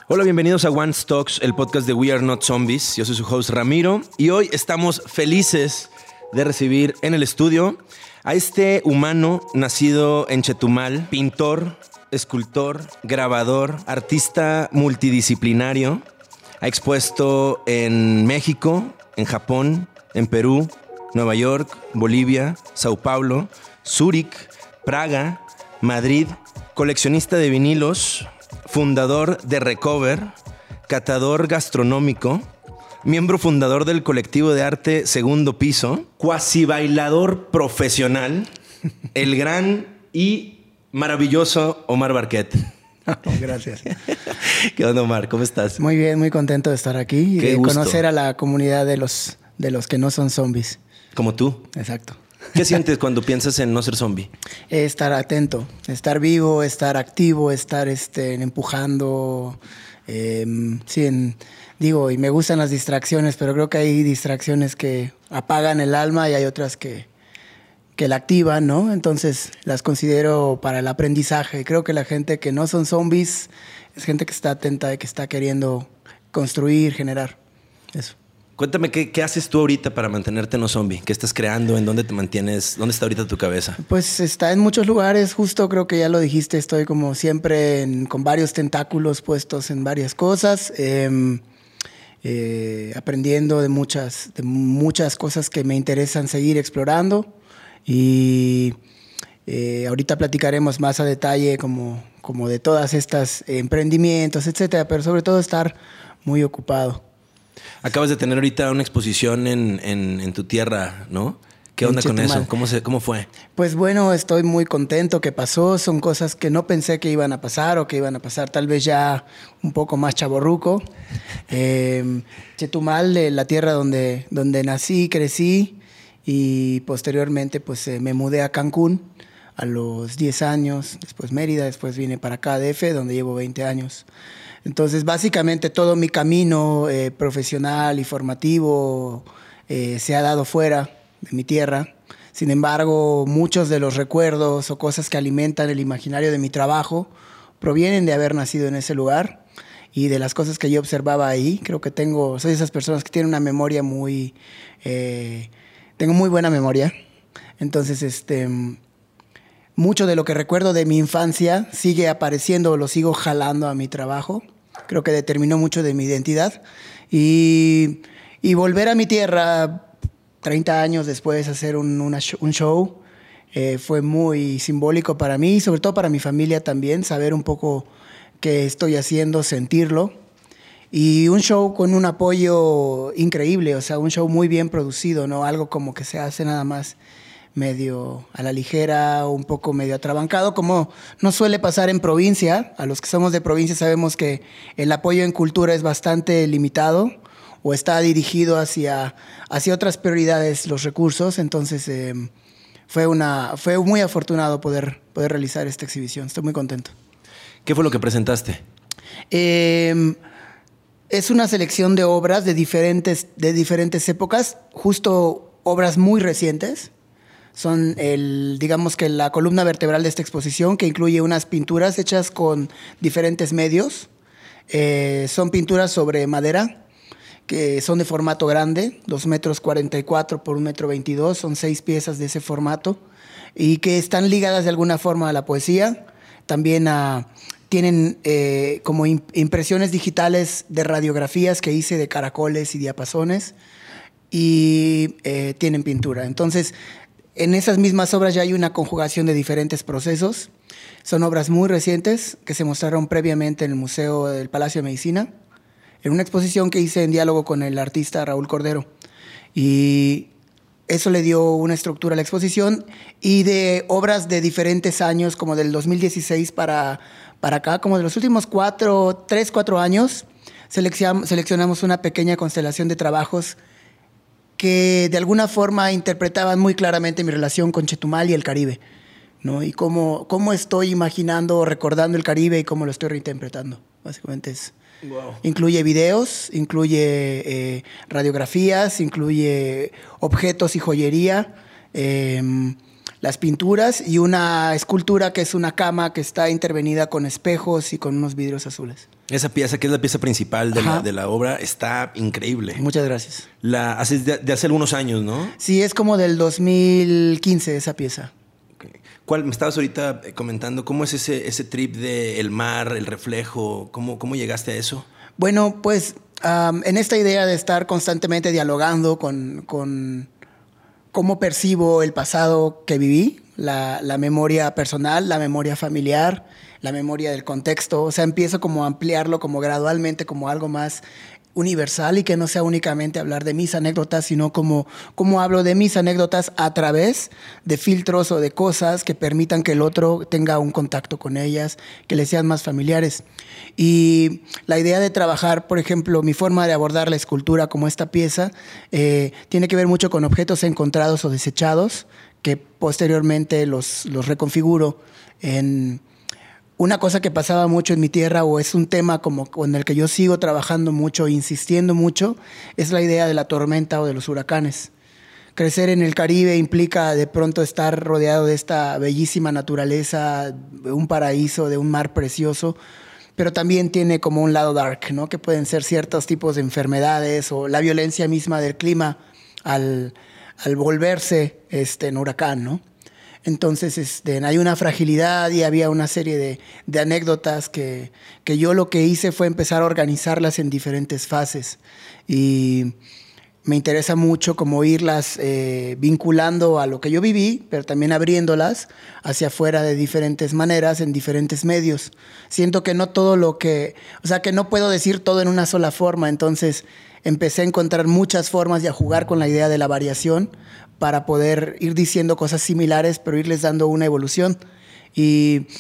Hola, bienvenidos a One Talks, el podcast de We Are Not Zombies. Yo soy su host Ramiro y hoy estamos felices de recibir en el estudio a este humano nacido en Chetumal, pintor, escultor, grabador, artista multidisciplinario. Ha expuesto en México, en Japón, en Perú, Nueva York, Bolivia, Sao Paulo, Zúrich, Praga, Madrid, coleccionista de vinilos, fundador de Recover, catador gastronómico, miembro fundador del colectivo de arte Segundo Piso, cuasi bailador profesional, el gran y maravilloso Omar Barquet. Gracias. ¿Qué onda, Omar? ¿Cómo estás? Muy bien, muy contento de estar aquí y Qué de gusto. conocer a la comunidad de los que no son zombies. Como tú. Exacto. ¿Qué sientes cuando piensas en no ser zombie? Estar atento, estar vivo, estar activo, estar empujando. Digo, y me gustan las distracciones, pero creo que hay distracciones que apagan el alma y hay otras que la activan, ¿no? Entonces las considero para el aprendizaje. Creo que la gente que no son zombies es gente que está atenta y que está queriendo construir, generar. Eso. Cuéntame, ¿qué haces tú ahorita para mantenerte no zombie? ¿Qué estás creando? ¿En dónde te mantienes? ¿Dónde está ahorita tu cabeza? Pues está en muchos lugares, justo creo que ya lo dijiste, estoy como siempre con varios tentáculos puestos en varias cosas, aprendiendo de muchas cosas que me interesan seguir explorando y ahorita platicaremos más a detalle como de todas estas emprendimientos, etcétera, pero sobre todo estar muy ocupado. Acabas de tener ahorita una exposición en tu tierra, ¿no? ¿Qué onda con eso? ¿Cómo fue? Pues bueno, estoy muy contento que pasó. Son cosas que no pensé que iban a pasar o que iban a pasar tal vez ya un poco más chavorruco. Chetumal, la tierra donde nací, crecí y posteriormente pues me mudé a Cancún a los 10 años, después Mérida, después vine para acá a DF, donde llevo 20 años. Entonces, básicamente todo mi camino profesional y formativo se ha dado fuera de mi tierra. Sin embargo, muchos de los recuerdos o cosas que alimentan el imaginario de mi trabajo provienen de haber nacido en ese lugar y de las cosas que yo observaba ahí. Creo que soy de esas personas que tienen una memoria tengo muy buena memoria. Entonces, mucho de lo que recuerdo de mi infancia sigue apareciendo, lo sigo jalando a mi trabajo. Creo que determinó mucho de mi identidad. Y volver a mi tierra 30 años después a hacer un show fue muy simbólico para mí y sobre todo para mi familia también, saber un poco qué estoy haciendo, sentirlo. Y un show con un apoyo increíble, o sea, un show muy bien producido, no algo como que se hace nada más medio a la ligera, un poco medio atrabancado, como no suele pasar en provincia. A los que somos de provincia sabemos que el apoyo en cultura es bastante limitado o está dirigido hacia otras prioridades, los recursos. Entonces fue muy afortunado poder realizar esta exhibición. Estoy muy contento. ¿Qué fue lo que presentaste? Es una selección de obras de diferentes épocas, justo obras muy recientes. Son digamos que la columna vertebral de esta exposición, que incluye unas pinturas hechas con diferentes medios. Son pinturas sobre madera, que son de formato grande, 2,44 m por 1,22 m, son 6 piezas de ese formato, y que están ligadas de alguna forma a la poesía. También tienen como impresiones digitales de radiografías que hice de caracoles y diapasones, y tienen pintura. Entonces, en esas mismas obras ya hay una conjugación de diferentes procesos. Son obras muy recientes que se mostraron previamente en el Museo del Palacio de Medicina, en una exposición que hice en diálogo con el artista Raúl Cordero. Y eso le dio una estructura a la exposición. Y de obras de diferentes años, como del 2016 para acá, como de los últimos 3, 4 años, seleccionamos una pequeña constelación de trabajos que de alguna forma interpretaban muy claramente mi relación con Chetumal y el Caribe, ¿no? Y cómo estoy imaginando o recordando el Caribe y cómo lo estoy reinterpretando. Básicamente incluye videos, incluye radiografías, incluye objetos y joyería, las pinturas y una escultura que es una cama que está intervenida con espejos y con unos vidrios azules. Esa pieza, que es la pieza principal de la obra, está increíble. Muchas gracias. La haces de hace algunos años, ¿no? Sí, es como del 2015 esa pieza. Okay. ¿Cuál me estabas ahorita comentando? ¿Cómo es ese trip del mar, el reflejo? ¿Cómo llegaste a eso? Bueno, pues en esta idea de estar constantemente dialogando con cómo percibo el pasado que viví, la memoria personal, la memoria familiar, la memoria del contexto. O sea, empiezo como a ampliarlo como gradualmente, como algo más universal y que no sea únicamente hablar de mis anécdotas, sino como hablo de mis anécdotas a través de filtros o de cosas que permitan que el otro tenga un contacto con ellas, que le sean más familiares. Y la idea de trabajar, por ejemplo, mi forma de abordar la escultura como esta pieza, tiene que ver mucho con objetos encontrados o desechados, que posteriormente los reconfiguro en... Una cosa que pasaba mucho en mi tierra, o es un tema como con el que yo sigo trabajando mucho, insistiendo mucho, es la idea de la tormenta o de los huracanes. Crecer en el Caribe implica de pronto estar rodeado de esta bellísima naturaleza, de un paraíso, de un mar precioso, pero también tiene como un lado dark, ¿no? Que pueden ser ciertos tipos de enfermedades o la violencia misma del clima al volverse en huracán, ¿no? Entonces hay una fragilidad y había una serie de anécdotas que yo lo que hice fue empezar a organizarlas en diferentes fases. Y me interesa mucho como irlas vinculando a lo que yo viví, pero también abriéndolas hacia afuera de diferentes maneras, en diferentes medios. Siento que no todo que no puedo decir todo en una sola forma, entonces empecé a encontrar muchas formas y a jugar con la idea de la variación para poder ir diciendo cosas similares, pero irles dando una evolución. Y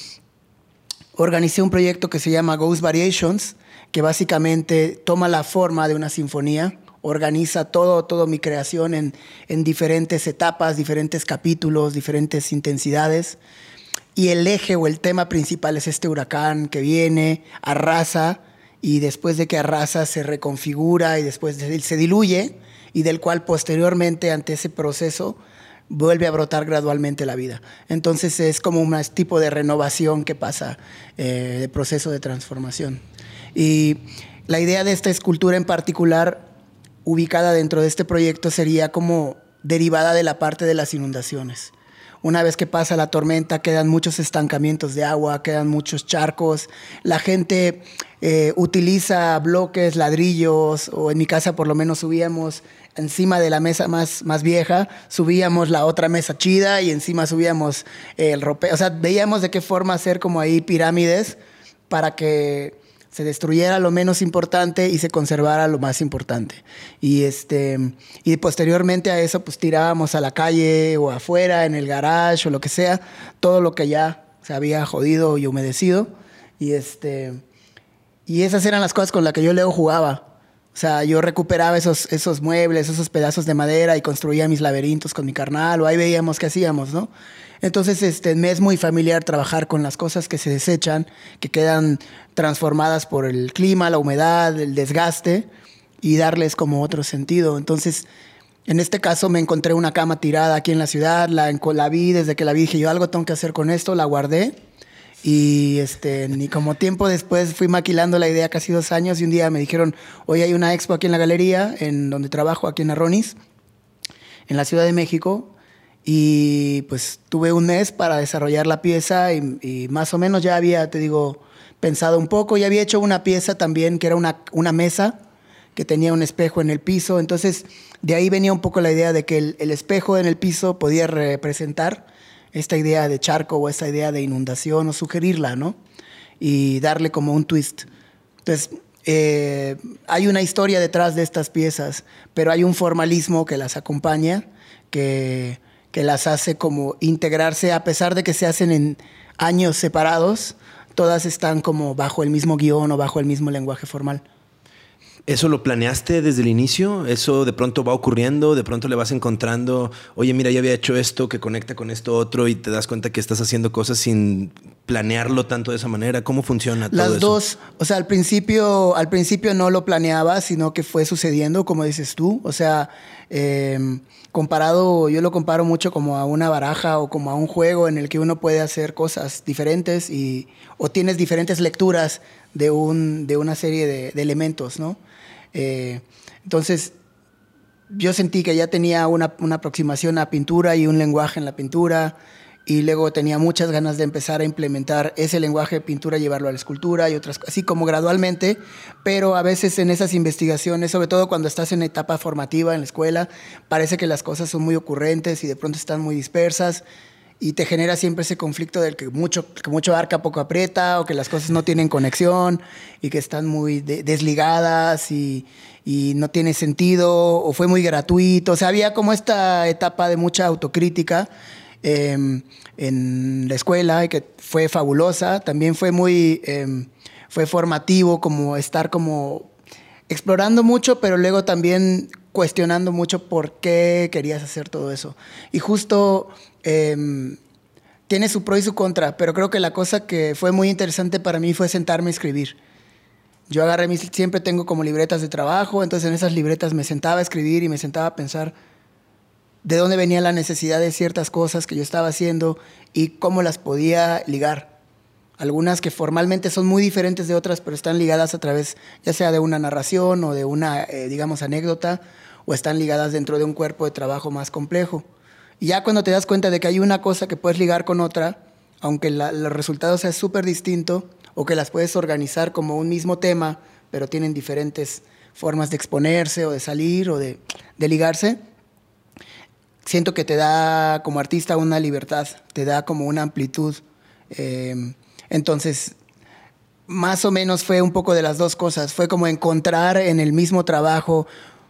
organicé un proyecto que se llama Ghost Variations, que básicamente toma la forma de una sinfonía, organiza todo mi creación en diferentes etapas, diferentes capítulos, diferentes intensidades. Y el eje o el tema principal es este huracán que viene, arrasa, y después de que arrasa se reconfigura y después se diluye, y del cual posteriormente, ante ese proceso, vuelve a brotar gradualmente la vida. Entonces es como un tipo de renovación que pasa, de proceso de transformación. Y la idea de esta escultura en particular, ubicada dentro de este proyecto, sería como derivada de la parte de las inundaciones. Una vez que pasa la tormenta, quedan muchos estancamientos de agua, quedan muchos charcos. La gente utiliza bloques, ladrillos, o en mi casa por lo menos subíamos encima de la mesa más vieja, subíamos la otra mesa chida y encima subíamos el ropero. O sea, veíamos de qué forma hacer como ahí pirámides para que se destruyera lo menos importante y se conservara lo más importante. Y posteriormente a eso, pues tirábamos a la calle o afuera, en el garage o lo que sea, todo lo que ya se había jodido y humedecido. Y esas eran las cosas con las que yo luego jugaba. O sea, yo recuperaba esos muebles, esos pedazos de madera y construía mis laberintos con mi carnal, o ahí veíamos qué hacíamos, ¿no? Entonces, me es muy familiar trabajar con las cosas que se desechan, que quedan transformadas por el clima, la humedad, el desgaste, y darles como otro sentido. Entonces, en este caso me encontré una cama tirada aquí en la ciudad, la vi, desde que la vi dije yo algo tengo que hacer con esto, la guardé. Y ni como tiempo después fui maquilando la idea casi 2 años y un día me dijeron, hoy hay una expo aquí en la galería, en donde trabajo, aquí en Arronis, en la Ciudad de México, y pues tuve un mes para desarrollar la pieza y más o menos ya había, te digo, pensado un poco y había hecho una pieza también que era una mesa que tenía un espejo en el piso, entonces de ahí venía un poco la idea de que el espejo en el piso podía representar esta idea de charco o esta idea de inundación o sugerirla, ¿no? Y darle como un twist. Entonces, hay una historia detrás de estas piezas, pero hay un formalismo que las acompaña, que las hace como integrarse, a pesar de que se hacen en años separados, todas están como bajo el mismo guión o bajo el mismo lenguaje formal. ¿Eso lo planeaste desde el inicio? ¿Eso de pronto va ocurriendo? ¿De pronto le vas encontrando, oye, mira, ya había hecho esto que conecta con esto otro y te das cuenta que estás haciendo cosas sin planearlo tanto de esa manera? ¿Cómo funciona todo eso? Las dos, o sea, al principio no lo planeaba, sino que fue sucediendo, como dices tú. O sea, yo lo comparo mucho como a una baraja o como a un juego en el que uno puede hacer cosas diferentes o tienes diferentes lecturas de una serie de elementos, ¿no? Entonces, yo sentí que ya tenía una aproximación a pintura y un lenguaje en la pintura, y luego tenía muchas ganas de empezar a implementar ese lenguaje de pintura, llevarlo a la escultura y otras cosas, así como gradualmente, pero a veces en esas investigaciones, sobre todo cuando estás en etapa formativa en la escuela, parece que las cosas son muy ocurrentes y de pronto están muy dispersas, y te genera siempre ese conflicto del que mucho abarca, poco aprieta, o que las cosas no tienen conexión y que están muy desligadas y no tiene sentido, o fue muy gratuito. O sea, había como esta etapa de mucha autocrítica en la escuela, y que fue fabulosa. También fue fue formativo, como estar como explorando mucho, pero luego también cuestionando mucho por qué querías hacer todo eso. Y justo tiene su pro y su contra, pero creo que la cosa que fue muy interesante para mí fue sentarme a escribir. Yo siempre tengo como libretas de trabajo, entonces en esas libretas me sentaba a escribir y me sentaba a pensar de dónde venía la necesidad de ciertas cosas que yo estaba haciendo y cómo las podía ligar. Algunas que formalmente son muy diferentes de otras, pero están ligadas a través, ya sea de una narración o de una, digamos, anécdota, o están ligadas dentro de un cuerpo de trabajo más complejo. Y ya cuando te das cuenta de que hay una cosa que puedes ligar con otra, aunque el resultado sea súper distinto, o que las puedes organizar como un mismo tema, pero tienen diferentes formas de exponerse o de salir o de ligarse, siento que te da como artista una libertad, te da como una amplitud. Entonces, más o menos fue un poco de las dos cosas. Fue como encontrar en el mismo trabajo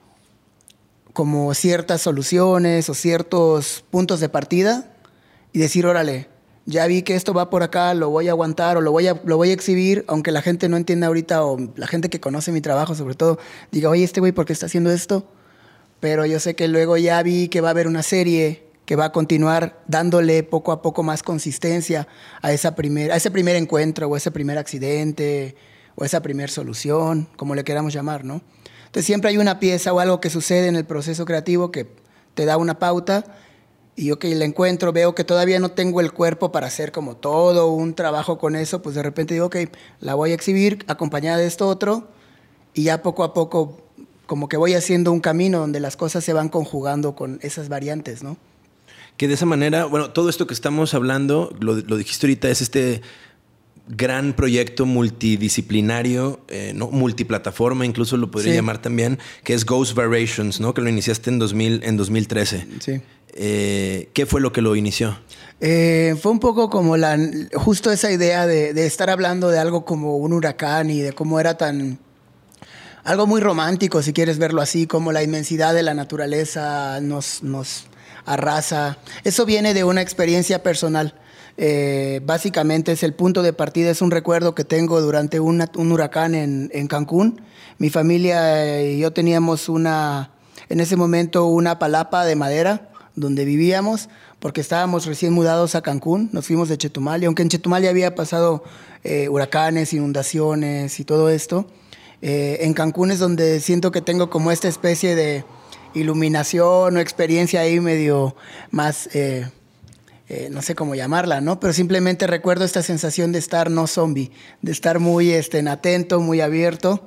como ciertas soluciones o ciertos puntos de partida y decir, órale, ya vi que esto va por acá, lo voy a aguantar o lo voy a exhibir, aunque la gente no entienda ahorita, o la gente que conoce mi trabajo sobre todo, diga, oye, este güey, ¿por qué está haciendo esto? Pero yo sé que luego ya vi que va a haber una serie que va a continuar dándole poco a poco más consistencia a ese primer encuentro, o ese primer accidente, o esa primera solución, como le queramos llamar, ¿no? Entonces siempre hay una pieza o algo que sucede en el proceso creativo que te da una pauta, y yo que la encuentro, veo que todavía no tengo el cuerpo para hacer como todo un trabajo con eso, pues de repente digo, ok, la voy a exhibir acompañada de esto otro, y ya poco a poco como que voy haciendo un camino donde las cosas se van conjugando con esas variantes, ¿no? Que de esa manera, bueno, todo esto que estamos hablando, lo dijiste ahorita, es este gran proyecto multidisciplinario, ¿no? Multiplataforma, incluso lo podría llamar también, que es Ghost Variations, ¿no? Que lo iniciaste en 2013. Sí. ¿Qué fue lo que lo inició? Fue un poco como justo esa idea de estar hablando de algo como un huracán y de cómo era algo muy romántico, si quieres verlo así, como la inmensidad de la naturaleza nos arrasa. Eso viene de una experiencia personal. Básicamente es el punto de partida, es un recuerdo que tengo durante un huracán en Cancún. Mi familia y yo teníamos en ese momento una palapa de madera donde vivíamos, porque estábamos recién mudados a Cancún. Nos fuimos de Chetumal, y aunque en Chetumal ya había pasado huracanes, inundaciones y todo esto, en Cancún es donde siento que tengo como esta especie de iluminación o experiencia ahí medio más, no sé cómo llamarla, ¿no? Pero simplemente recuerdo esta sensación de estar no zombie, de estar muy atento, muy abierto.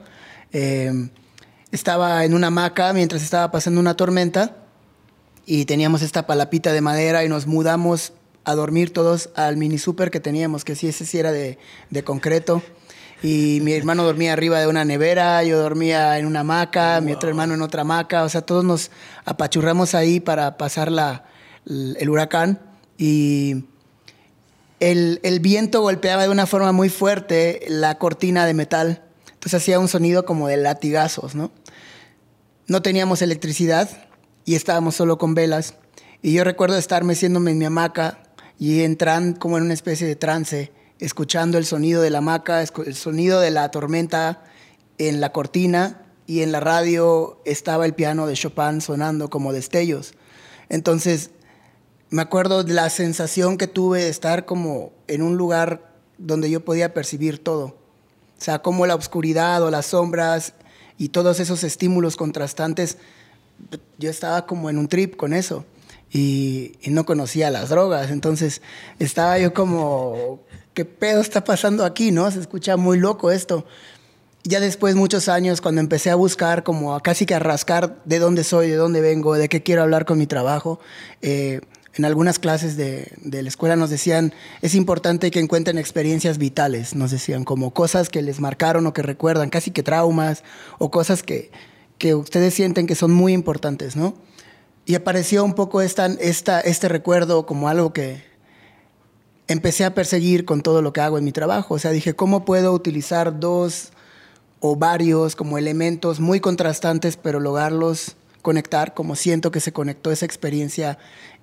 Estaba en una hamaca mientras estaba pasando una tormenta, y teníamos esta palapita de madera y nos mudamos a dormir todos al mini súper que teníamos, que ese sí era de concreto. Y mi hermano dormía arriba de una nevera, yo dormía en una hamaca, mi otro hermano en otra hamaca. O sea, todos nos apachurramos ahí para pasar el huracán. Y el viento golpeaba de una forma muy fuerte la cortina de metal. Entonces hacía un sonido como de latigazos, ¿no? No teníamos electricidad y estábamos solo con velas. Y yo recuerdo estar meciéndome en mi hamaca y entrar como en una especie de trance, escuchando el sonido de la hamaca, el sonido de la tormenta en la cortina, y en la radio estaba el piano de Chopin sonando como destellos. Entonces, me acuerdo de la sensación que tuve de estar como en un lugar donde yo podía percibir todo. O sea, como la oscuridad o las sombras y todos esos estímulos contrastantes, yo estaba como en un trip con eso y no conocía las drogas. Entonces, estaba yo como, ¿qué pedo está pasando aquí, no? Se escucha muy loco esto. Ya después, muchos años, cuando empecé a buscar, como casi que a rascar de dónde soy, de dónde vengo, de qué quiero hablar con mi trabajo, en algunas clases de la escuela nos decían, es importante que encuentren experiencias vitales, nos decían, como cosas que les marcaron o que recuerdan, casi que traumas, o cosas que ustedes sienten que son muy importantes, ¿no? Y apareció un poco este recuerdo como algo que empecé a perseguir con todo lo que hago en mi trabajo. O sea, dije, ¿cómo puedo utilizar dos o varios como elementos muy contrastantes, pero lograrlos conectar, como siento que se conectó esa experiencia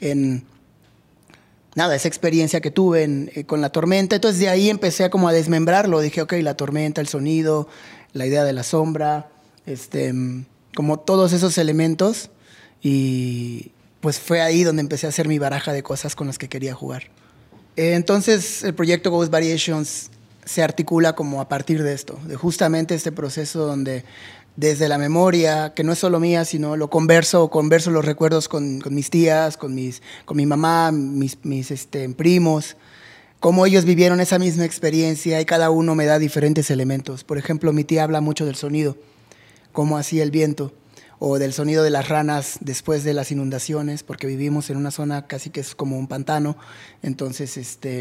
esa experiencia que tuve con la tormenta? Entonces de ahí empecé a como a desmembrarlo. Dije, ok, la tormenta, el sonido, la idea de la sombra, como todos esos elementos, y pues fue ahí donde empecé a hacer mi baraja de cosas con las que quería jugar. Entonces el proyecto Ghost Variations se articula como a partir de esto, de justamente este proceso donde desde la memoria, que no es solo mía, sino lo converso los recuerdos con mis tías, con mi mamá, mis primos, cómo ellos vivieron esa misma experiencia y cada uno me da diferentes elementos. Por ejemplo, mi tía habla mucho del sonido, cómo hacía el viento, o del sonido de las ranas después de las inundaciones, porque vivimos en una zona casi que es como un pantano. Entonces,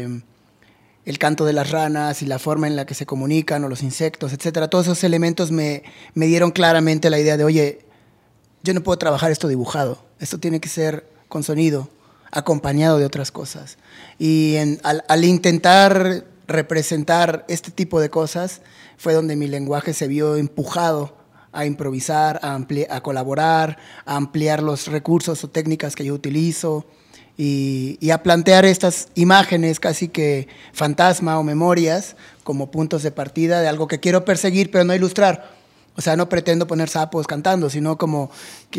el canto de las ranas y la forma en la que se comunican, o los insectos, etcétera, todos esos elementos me dieron claramente la idea de, oye, yo no puedo trabajar esto dibujado, esto tiene que ser con sonido, acompañado de otras cosas. Y al intentar representar este tipo de cosas, fue donde mi lenguaje se vio empujado a improvisar, a colaborar, a ampliar los recursos o técnicas que yo utilizo, y a plantear estas imágenes casi que fantasma o memorias como puntos de partida de algo que quiero perseguir, pero no ilustrar. O sea, no pretendo poner sapos cantando, sino como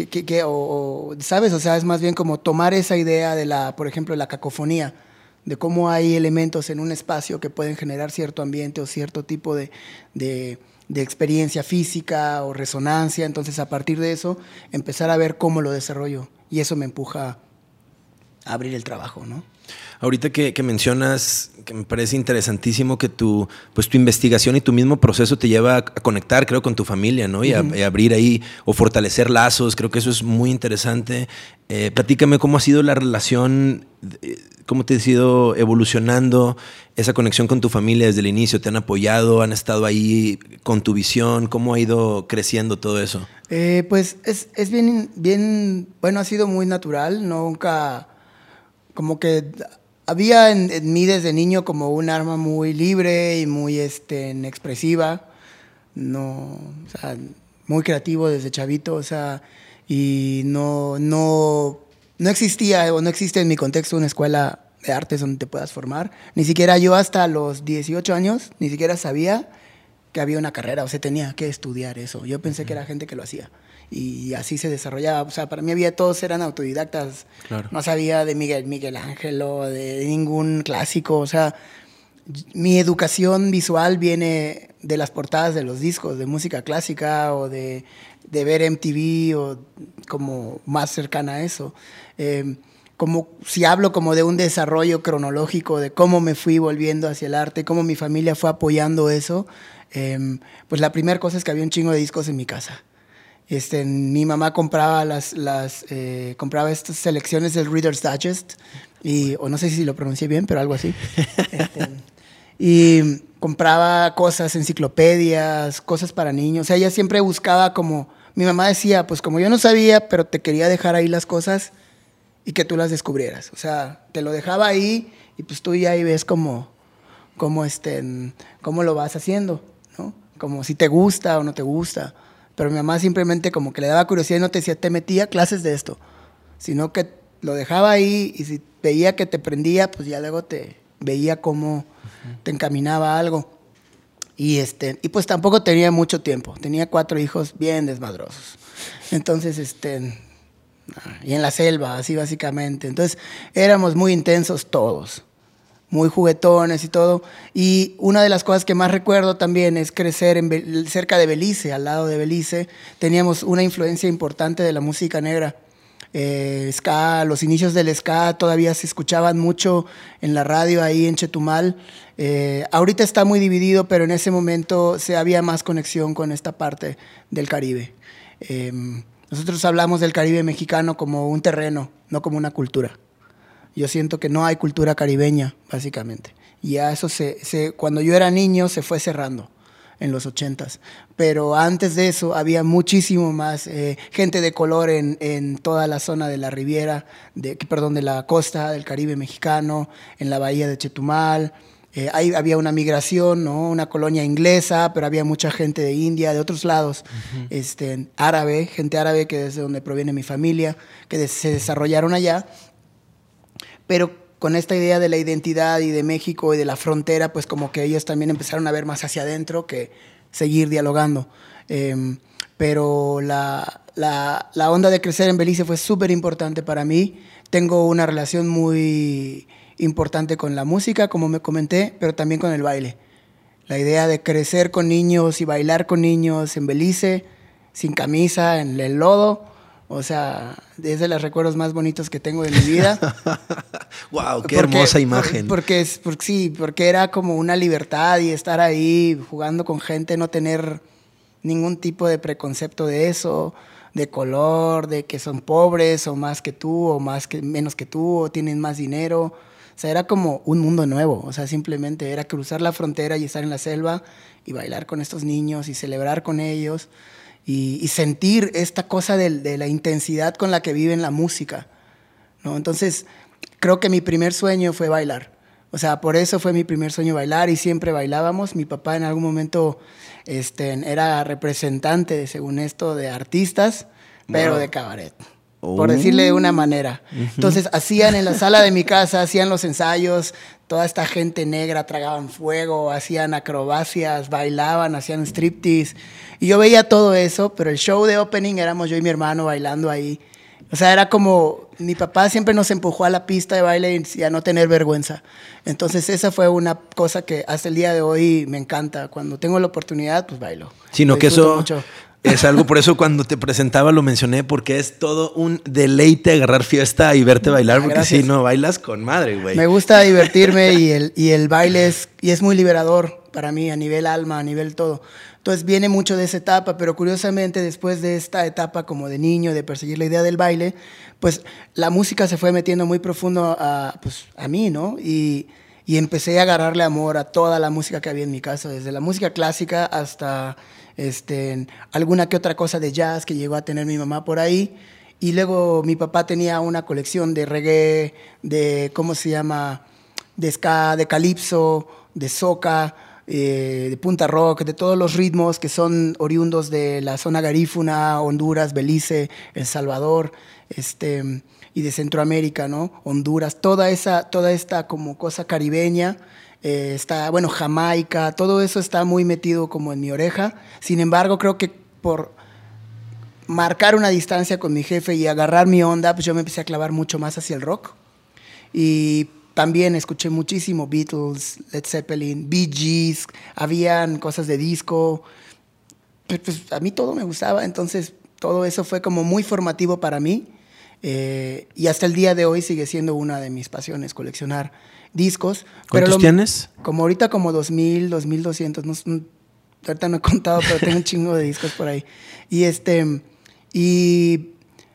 ¿sabes? O sea, es más bien como tomar esa idea de por ejemplo, la cacofonía, de cómo hay elementos en un espacio que pueden generar cierto ambiente o cierto tipo de experiencia física o resonancia. Entonces, a partir de eso, empezar a ver cómo lo desarrollo. Y eso me empuja a abrir el trabajo, ¿no? Ahorita que mencionas, que me parece interesantísimo que tu investigación y tu mismo proceso te lleva a conectar, creo, con tu familia, ¿no? Y a abrir ahí o fortalecer lazos. Creo que eso es muy interesante. Platícame cómo ha sido la relación, cómo te ha ido evolucionando esa conexión con tu familia desde el inicio. ¿Te han apoyado? ¿Han estado ahí con tu visión? ¿Cómo ha ido creciendo todo eso? Pues es bien, bueno, ha sido muy natural. Nunca, como que había en mí desde niño como un arma muy libre y muy expresiva, no, o sea, muy creativo desde chavito, o sea, y no existía o no existe en mi contexto una escuela de artes donde te puedas formar. Ni siquiera yo hasta los 18 años, ni siquiera sabía que había una carrera o se tenía que estudiar eso. Yo pensé que era gente que lo hacía. Y así se desarrollaba. O sea, para mí todos eran autodidactas. Claro. No sabía de Miguel Ángel o de ningún clásico. O sea, mi educación visual viene de las portadas de los discos de música clásica o de ver MTV o como más cercana a eso. Como si hablo como de un desarrollo cronológico de cómo me fui volviendo hacia el arte, cómo mi familia fue apoyando eso, pues la primera cosa es que había un chingo de discos en mi casa. Mi mamá compraba compraba estas selecciones del Reader's Digest, o no sé si lo pronuncié bien, pero algo así. Y compraba cosas, enciclopedias, cosas para niños. O sea, ella siempre buscaba como... Mi mamá decía, pues como yo no sabía, pero te quería dejar ahí las cosas y que tú las descubrieras. O sea, te lo dejaba ahí y pues tú ya ahí ves cómo lo vas haciendo, ¿no? Como si te gusta o no te gusta. Pero mi mamá simplemente como que le daba curiosidad y no te decía, te metía clases de esto, sino que lo dejaba ahí y si veía que te prendía, pues ya luego te veía cómo te encaminaba a algo. Y pues tampoco tenía mucho tiempo. Tenía 4 hijos bien desmadrosos. Entonces, y en la selva, así básicamente. Entonces, éramos muy intensos todos, muy juguetones y todo. Y una de las cosas que más recuerdo también es crecer cerca de Belice, al lado de Belice. Teníamos una influencia importante de la música negra. Ska, los inicios del ska todavía se escuchaban mucho en la radio ahí en Chetumal. Ahorita está muy dividido, pero en ese momento había más conexión con esta parte del Caribe. Nosotros hablamos del Caribe mexicano como un terreno, no como una cultura. Yo siento que no hay cultura caribeña, básicamente. Y ya eso cuando yo era niño se fue cerrando en los 80s. Pero antes de eso había muchísimo más gente de color en toda la zona de la Riviera, de la costa del Caribe mexicano, en la bahía de Chetumal. Ahí había una migración, ¿no? Una colonia inglesa, pero había mucha gente de India, de otros lados, árabe, gente árabe que es de donde proviene mi familia, que se desarrollaron allá. Pero con esta idea de la identidad y de México y de la frontera, pues como que ellos también empezaron a ver más hacia adentro que seguir dialogando. Pero la onda de crecer en Belice fue súper importante para mí. Tengo una relación muy importante con la música, como me comenté, pero también con el baile. La idea de crecer con niños y bailar con niños en Belice, sin camisa, en el lodo, o sea, es de los recuerdos más bonitos que tengo de mi vida. ¡Wow! ¡Qué hermosa imagen! Porque era como una libertad y estar ahí jugando con gente, no tener ningún tipo de preconcepto de eso, de color, de que son pobres o más que tú o menos que tú o tienen más dinero. O sea, era como un mundo nuevo. O sea, simplemente era cruzar la frontera y estar en la selva y bailar con estos niños y celebrar con ellos y sentir esta cosa de la intensidad con la que viven la música, ¿no? Entonces, creo que mi primer sueño fue bailar. O sea, por eso fue mi primer sueño bailar y siempre bailábamos. Mi papá en algún momento era representante, según esto, de artistas, pero de cabaret. Por decirle de una manera. Entonces hacían en la sala de mi casa, hacían los ensayos, toda esta gente negra tragaban fuego, hacían acrobacias, bailaban, hacían striptease. Y yo veía todo eso, pero el show de opening éramos yo y mi hermano bailando ahí. O sea, era como, mi papá siempre nos empujó a la pista de baile y a no tener vergüenza. Entonces esa fue una cosa que hasta el día de hoy me encanta. Cuando tengo la oportunidad, pues bailo. Sino que eso... mucho. Es algo, por eso cuando te presentaba lo mencioné, porque es todo un deleite agarrar fiesta y verte bailar, porque si no bailas con madre, güey. Me gusta divertirme y el baile es muy liberador para mí, a nivel alma, a nivel todo. Entonces viene mucho de esa etapa, pero curiosamente después de esta etapa como de niño, de perseguir la idea del baile, pues la música se fue metiendo muy profundo a mí, ¿no? Y empecé a agarrarle amor a toda la música que había en mi casa, desde la música clásica hasta alguna que otra cosa de jazz que llegó a tener mi mamá por ahí. Y luego mi papá tenía una colección de reggae, de, ¿cómo se llama?, de ska, de calipso, de soca, de punta rock, de todos los ritmos que son oriundos de la zona garífuna, Honduras, Belice, El Salvador, y de Centroamérica, ¿no? Honduras, toda esta como cosa caribeña. Jamaica, todo eso está muy metido como en mi oreja. Sin embargo, creo que por marcar una distancia con mi jefe y agarrar mi onda, pues yo me empecé a clavar mucho más hacia el rock. Y también escuché muchísimo Beatles, Led Zeppelin, Bee Gees, habían cosas de disco. Pues a mí todo me gustaba, entonces todo eso fue como muy formativo para mí. Y hasta el día de hoy sigue siendo una de mis pasiones, coleccionar discos. ¿Cuántos tienes? Como ahorita como 2000, 2200, ahorita no he contado, pero tengo un chingo de discos por ahí. Y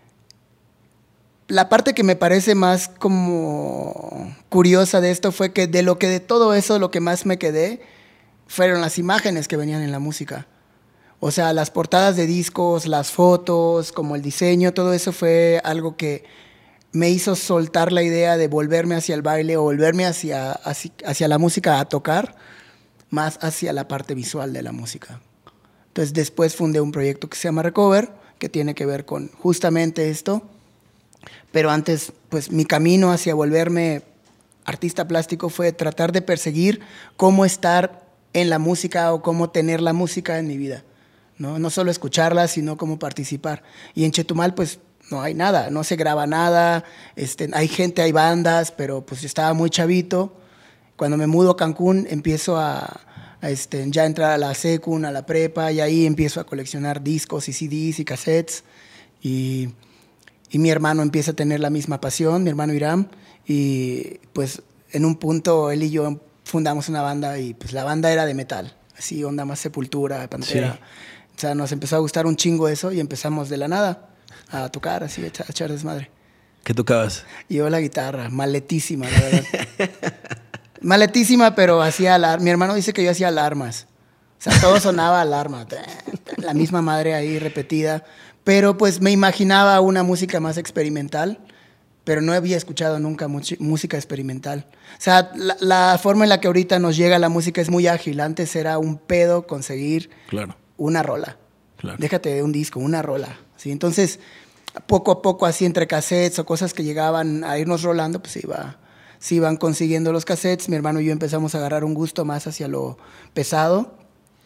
la parte que me parece más como curiosa de esto fue que de todo eso lo que más me quedé fueron las imágenes que venían en la música. O sea, las portadas de discos, las fotos, como el diseño, todo eso fue algo que me hizo soltar la idea de volverme hacia el baile o volverme hacia la música a tocar, más hacia la parte visual de la música. Entonces después fundé un proyecto que se llama Recover, que tiene que ver con justamente esto. Pero antes, pues mi camino hacia volverme artista plástico fue tratar de perseguir cómo estar en la música o cómo tener la música en mi vida, ¿no? No solo escucharla, sino cómo participar. Y en Chetumal, pues, no hay nada, no se graba nada, hay gente, hay bandas, pero pues yo estaba muy chavito. Cuando me mudo a Cancún, empiezo a ya entrar a la secun, a la prepa, y ahí empiezo a coleccionar discos y CDs y cassettes. Y mi hermano empieza a tener la misma pasión, mi hermano Iram, y pues en un punto él y yo fundamos una banda y pues la banda era de metal, así onda más Sepultura, Pantera. Sí. O sea, nos empezó a gustar un chingo eso y empezamos de la nada a tocar, así, a echar desmadre. ¿Qué tocabas? Yo la guitarra, maletísima, la verdad. Maletísima, pero hacía mi hermano dice que yo hacía alarmas. O sea, todo sonaba alarma. La misma madre ahí repetida. Pero pues me imaginaba una música más experimental, pero no había escuchado nunca música experimental. O sea, la forma en la que ahorita nos llega la música es muy ágil. Antes era un pedo conseguir una rola. Claro. Déjate de un disco, una rola. ¿Sí? Entonces, poco a poco, así entre cassettes o cosas que llegaban a irnos rolando, pues se iban consiguiendo los cassettes. Mi hermano y yo empezamos a agarrar un gusto más hacia lo pesado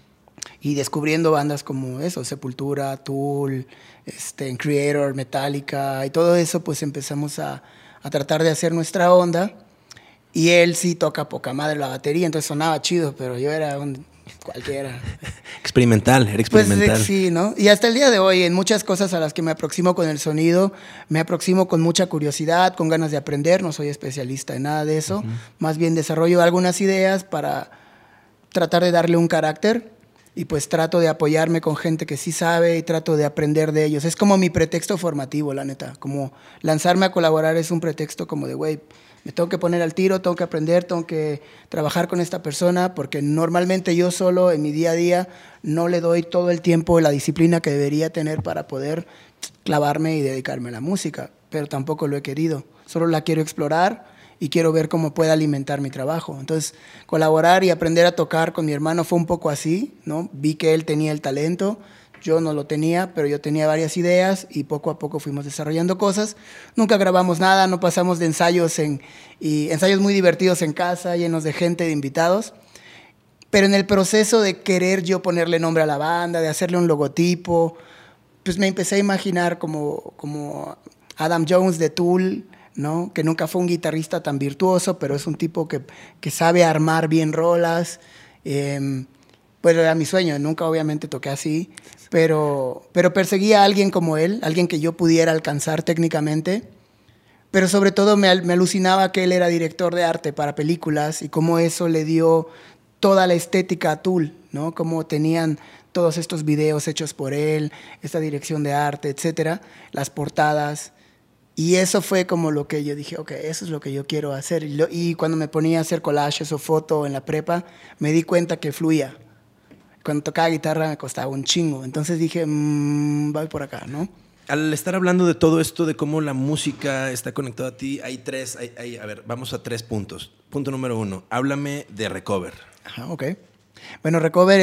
y descubriendo bandas como eso, Sepultura, Tool, Creator, Metallica y todo eso, pues empezamos a tratar de hacer nuestra onda. Y él sí toca poca madre la batería, entonces sonaba chido, pero yo era cualquiera. Era experimental. Pues sí, ¿no? Y hasta el día de hoy, en muchas cosas a las que me aproximo con el sonido, me aproximo con mucha curiosidad, con ganas de aprender. No soy especialista en nada de eso. Más bien desarrollo algunas ideas para tratar de darle un carácter y pues trato de apoyarme con gente que sí sabe y trato de aprender de ellos. Es como mi pretexto formativo, la neta. Como lanzarme a colaborar es un pretexto como de, güey, me tengo que poner al tiro, tengo que aprender, tengo que trabajar con esta persona, porque normalmente yo solo en mi día a día no le doy todo el tiempo y la disciplina que debería tener para poder clavarme y dedicarme a la música, pero tampoco lo he querido. Solo la quiero explorar y quiero ver cómo puede alimentar mi trabajo. Entonces, colaborar y aprender a tocar con mi hermano fue un poco así, ¿no? Vi que él tenía el talento, yo no lo tenía, pero yo tenía varias ideas y poco a poco fuimos desarrollando cosas. Nunca grabamos nada, no pasamos de ensayos y ensayos muy divertidos en casa, llenos de gente, de invitados. Pero en el proceso de querer yo ponerle nombre a la banda, de hacerle un logotipo, pues me empecé a imaginar como Adam Jones de Tool, ¿no? Que nunca fue un guitarrista tan virtuoso, pero es un tipo que sabe armar bien rolas. Pues era mi sueño, nunca obviamente toqué así, pero perseguía a alguien como él, alguien que yo pudiera alcanzar técnicamente, pero sobre todo me alucinaba que él era director de arte para películas y cómo eso le dio toda la estética a Tool, ¿no? Cómo tenían todos estos videos hechos por él, esta dirección de arte, etcétera, las portadas. Y eso fue como lo que yo dije, ok, eso es lo que yo quiero hacer. Y cuando me ponía a hacer collages o foto en la prepa, me di cuenta que fluía. Cuando tocaba guitarra me costaba un chingo. Entonces dije, voy por acá, ¿no? Al estar hablando de todo esto, de cómo la música está conectada a ti, a ver, vamos a 3 puntos. Punto número 1, háblame de Recover. Ajá, ok. Bueno, Recover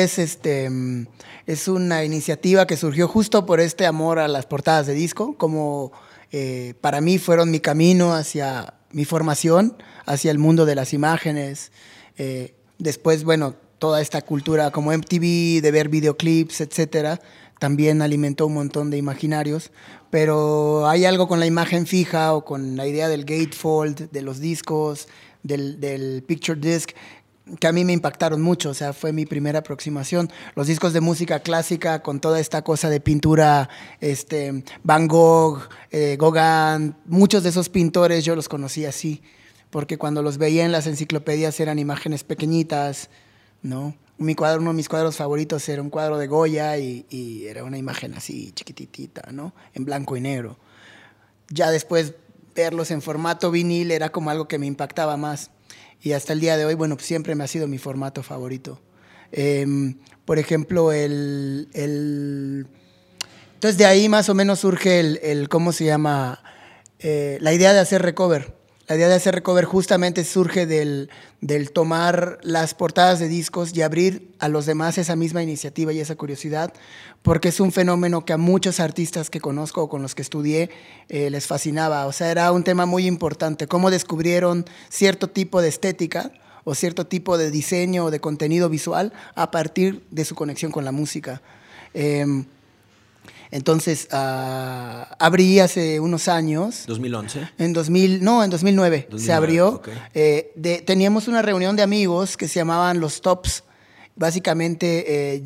es una iniciativa que surgió justo por este amor a las portadas de disco, como para mí fueron mi camino hacia mi formación, hacia el mundo de las imágenes. Después, bueno, toda esta cultura como MTV, de ver videoclips, etcétera, también alimentó un montón de imaginarios, pero hay algo con la imagen fija o con la idea del gatefold, de los discos, del picture disc, que a mí me impactaron mucho. O sea, fue mi primera aproximación. Los discos de música clásica con toda esta cosa de pintura, Van Gogh, Gauguin, muchos de esos pintores yo los conocí así, porque cuando los veía en las enciclopedias eran imágenes pequeñitas, ¿no? Uno de mis cuadros favoritos era un cuadro de Goya y era una imagen así chiquititita, ¿no? En blanco y negro. Ya después verlos en formato vinil era como algo que me impactaba más. Y hasta el día de hoy, bueno, pues siempre me ha sido mi formato favorito. Por ejemplo, entonces de ahí más o menos surge ¿cómo se llama? La idea de hacer Recover. La idea de hacer Recover justamente surge del tomar las portadas de discos y abrir a los demás esa misma iniciativa y esa curiosidad, porque es un fenómeno que a muchos artistas que conozco o con los que estudié les fascinaba. O sea, era un tema muy importante, cómo descubrieron cierto tipo de estética o cierto tipo de diseño o de contenido visual a partir de su conexión con la música. Entonces, abrí hace unos años. ¿2011? En 2009 se abrió. Okay. Teníamos una reunión de amigos que se llamaban los Tops. Básicamente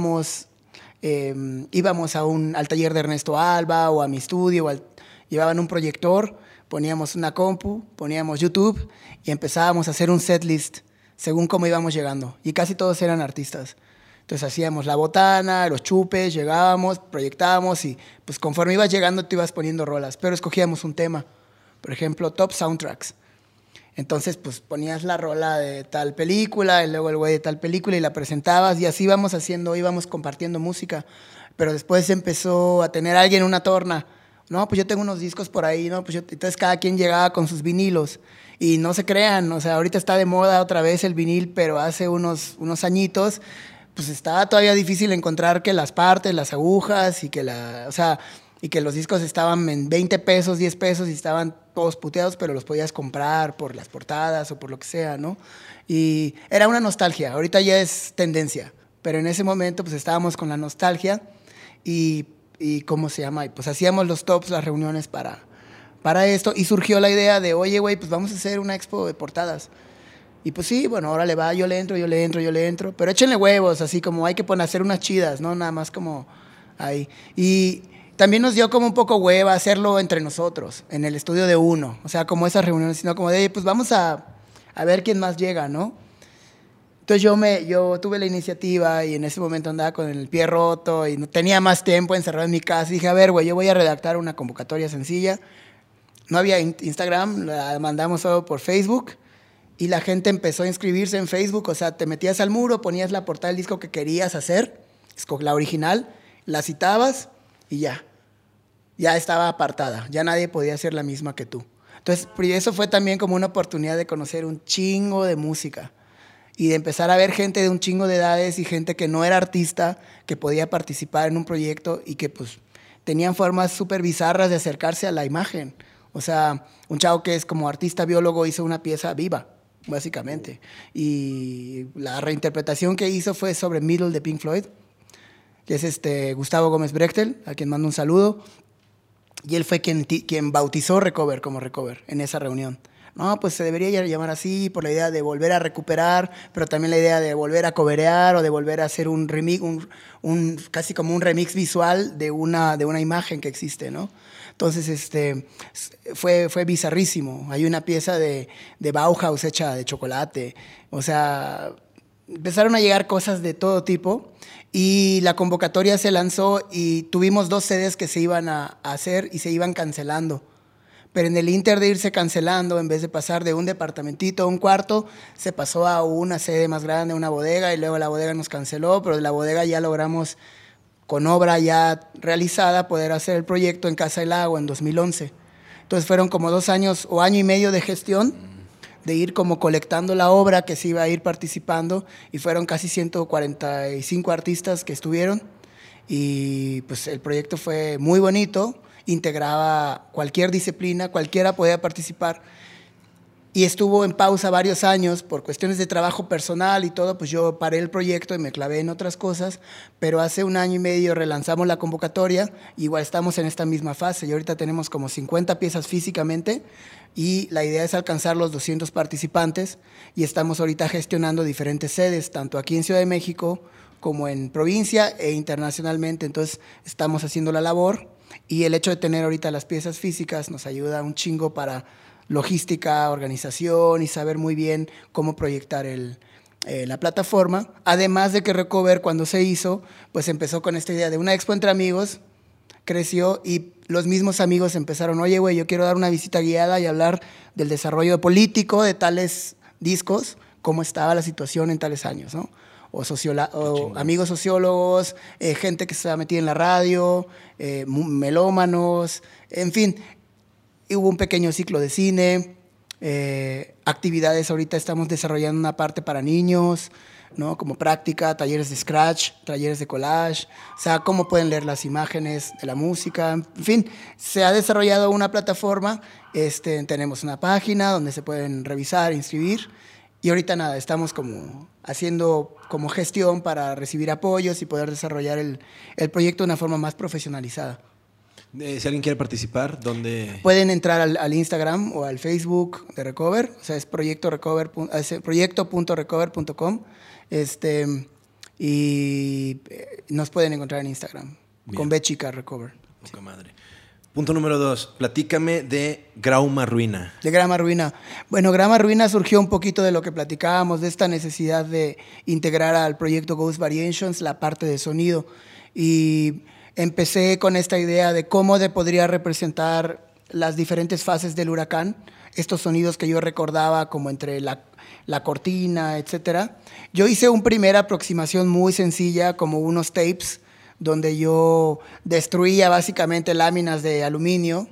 íbamos al taller de Ernesto Alba o a mi estudio, llevaban un proyector, poníamos una compu, poníamos YouTube y empezábamos a hacer un setlist según cómo íbamos llegando. Y casi todos eran artistas. Entonces hacíamos la botana, los chupes, llegábamos, proyectábamos y pues conforme ibas llegando te ibas poniendo rolas, pero escogíamos un tema. Por ejemplo, Top Soundtracks. Entonces pues ponías la rola de tal película y luego el güey de tal película y la presentabas y así íbamos compartiendo música. Pero después empezó a tener alguien una torna. No, pues yo tengo unos discos por ahí, ¿no? Entonces cada quien llegaba con sus vinilos. Y no se crean, o sea, ahorita está de moda otra vez el vinil, pero hace unos añitos pues estaba todavía difícil encontrar que las partes, las agujas y que los discos estaban en 20 pesos, 10 pesos y estaban todos puteados, pero los podías comprar por las portadas o por lo que sea, ¿no? Y era una nostalgia, ahorita ya es tendencia, pero en ese momento pues estábamos con la nostalgia y ¿cómo se llama? Y pues hacíamos los tops, las reuniones para esto y surgió la idea de, oye, güey, pues vamos a hacer una expo de portadas. Y pues sí, bueno, ahora le va, yo le entro, pero échenle huevos, así como hay que hacer unas chidas, ¿no? Nada más como ahí. Y también nos dio como un poco hueva hacerlo entre nosotros, en el estudio de uno, o sea, como esas reuniones, sino como de, pues vamos a ver quién más llega, ¿no? Entonces yo tuve la iniciativa y en ese momento andaba con el pie roto y no tenía más tiempo encerrado en mi casa. Y dije, a ver, güey, yo voy a redactar una convocatoria sencilla. No había Instagram, la mandamos solo por Facebook. Y la gente empezó a inscribirse en Facebook, o sea, te metías al muro, ponías la portada del disco que querías hacer, la original, la citabas y ya estaba apartada, ya nadie podía hacer la misma que tú. Entonces, eso fue también como una oportunidad de conocer un chingo de música y de empezar a ver gente de un chingo de edades y gente que no era artista, que podía participar en un proyecto y que pues tenían formas súper bizarras de acercarse a la imagen. O sea, un chavo que es como artista biólogo hizo una pieza viva, básicamente. Y la reinterpretación que hizo fue sobre Middle de Pink Floyd, que es Gustavo Gómez Brechtel, a quien mando un saludo. Y él fue quien bautizó Recover como Recover en esa reunión. No, pues se debería llamar así por la idea de volver a recuperar, pero también la idea de volver a coverear o de volver a hacer un remix, casi como un remix visual de una imagen que existe, ¿no? Entonces, fue bizarrísimo. Hay una pieza de Bauhaus hecha de chocolate. O sea, empezaron a llegar cosas de todo tipo y la convocatoria se lanzó y tuvimos 2 sedes que se iban a hacer y se iban cancelando. Pero en el inter de irse cancelando, en vez de pasar de un departamentito a un cuarto, se pasó a una sede más grande, una bodega, y luego la bodega nos canceló, pero de la bodega ya logramos, con obra ya realizada, poder hacer el proyecto en Casa del Lago en 2011. Entonces fueron como 2 años o año y medio de gestión, de ir como colectando la obra que se iba a ir participando, y fueron casi 145 artistas que estuvieron, y pues el proyecto fue muy bonito, integraba cualquier disciplina, cualquiera podía participar, y estuvo en pausa varios años por cuestiones de trabajo personal y todo, pues yo paré el proyecto y me clavé en otras cosas, pero hace 1 año y medio relanzamos la convocatoria, igual estamos en esta misma fase y ahorita tenemos como 50 piezas físicamente y la idea es alcanzar los 200 participantes y estamos ahorita gestionando diferentes sedes, tanto aquí en Ciudad de México como en provincia e internacionalmente, entonces estamos haciendo la labor y el hecho de tener ahorita las piezas físicas nos ayuda un chingo para logística, organización y saber muy bien cómo proyectar la plataforma. Además de que Recover, cuando se hizo, pues empezó con esta idea de una expo entre amigos, creció y los mismos amigos empezaron, oye, güey, yo quiero dar una visita guiada y hablar del desarrollo político de tales discos, cómo estaba la situación en tales años, ¿no? O amigos sociólogos, gente que se estaba metida en la radio, melómanos, en fin. Hubo un pequeño ciclo de cine, actividades, ahorita estamos desarrollando una parte para niños, ¿no? Como práctica, talleres de scratch, talleres de collage, o sea, cómo pueden leer las imágenes de la música, en fin, se ha desarrollado una plataforma, tenemos una página donde se pueden revisar, inscribir, Y ahorita nada, estamos como haciendo como gestión para recibir apoyos y poder desarrollar el proyecto de una forma más profesionalizada. Si alguien quiere participar, ¿dónde? Pueden entrar al Instagram o al Facebook de Recover, o sea, es proyecto.recover.com, y nos pueden encontrar en Instagram, Bien. con B chica Recover. Poca madre. Punto número 2, platícame de Grauma Ruina. De Grama Ruina. Bueno, Grama Ruina surgió un poquito de lo que platicábamos, de esta necesidad de integrar al proyecto Ghost Variations la parte de sonido. Y empecé con esta idea de cómo podría representar las diferentes fases del huracán, estos sonidos que yo recordaba como entre la cortina, etcétera. Yo hice una primera aproximación muy sencilla, como unos tapes, donde yo destruía básicamente láminas de aluminio,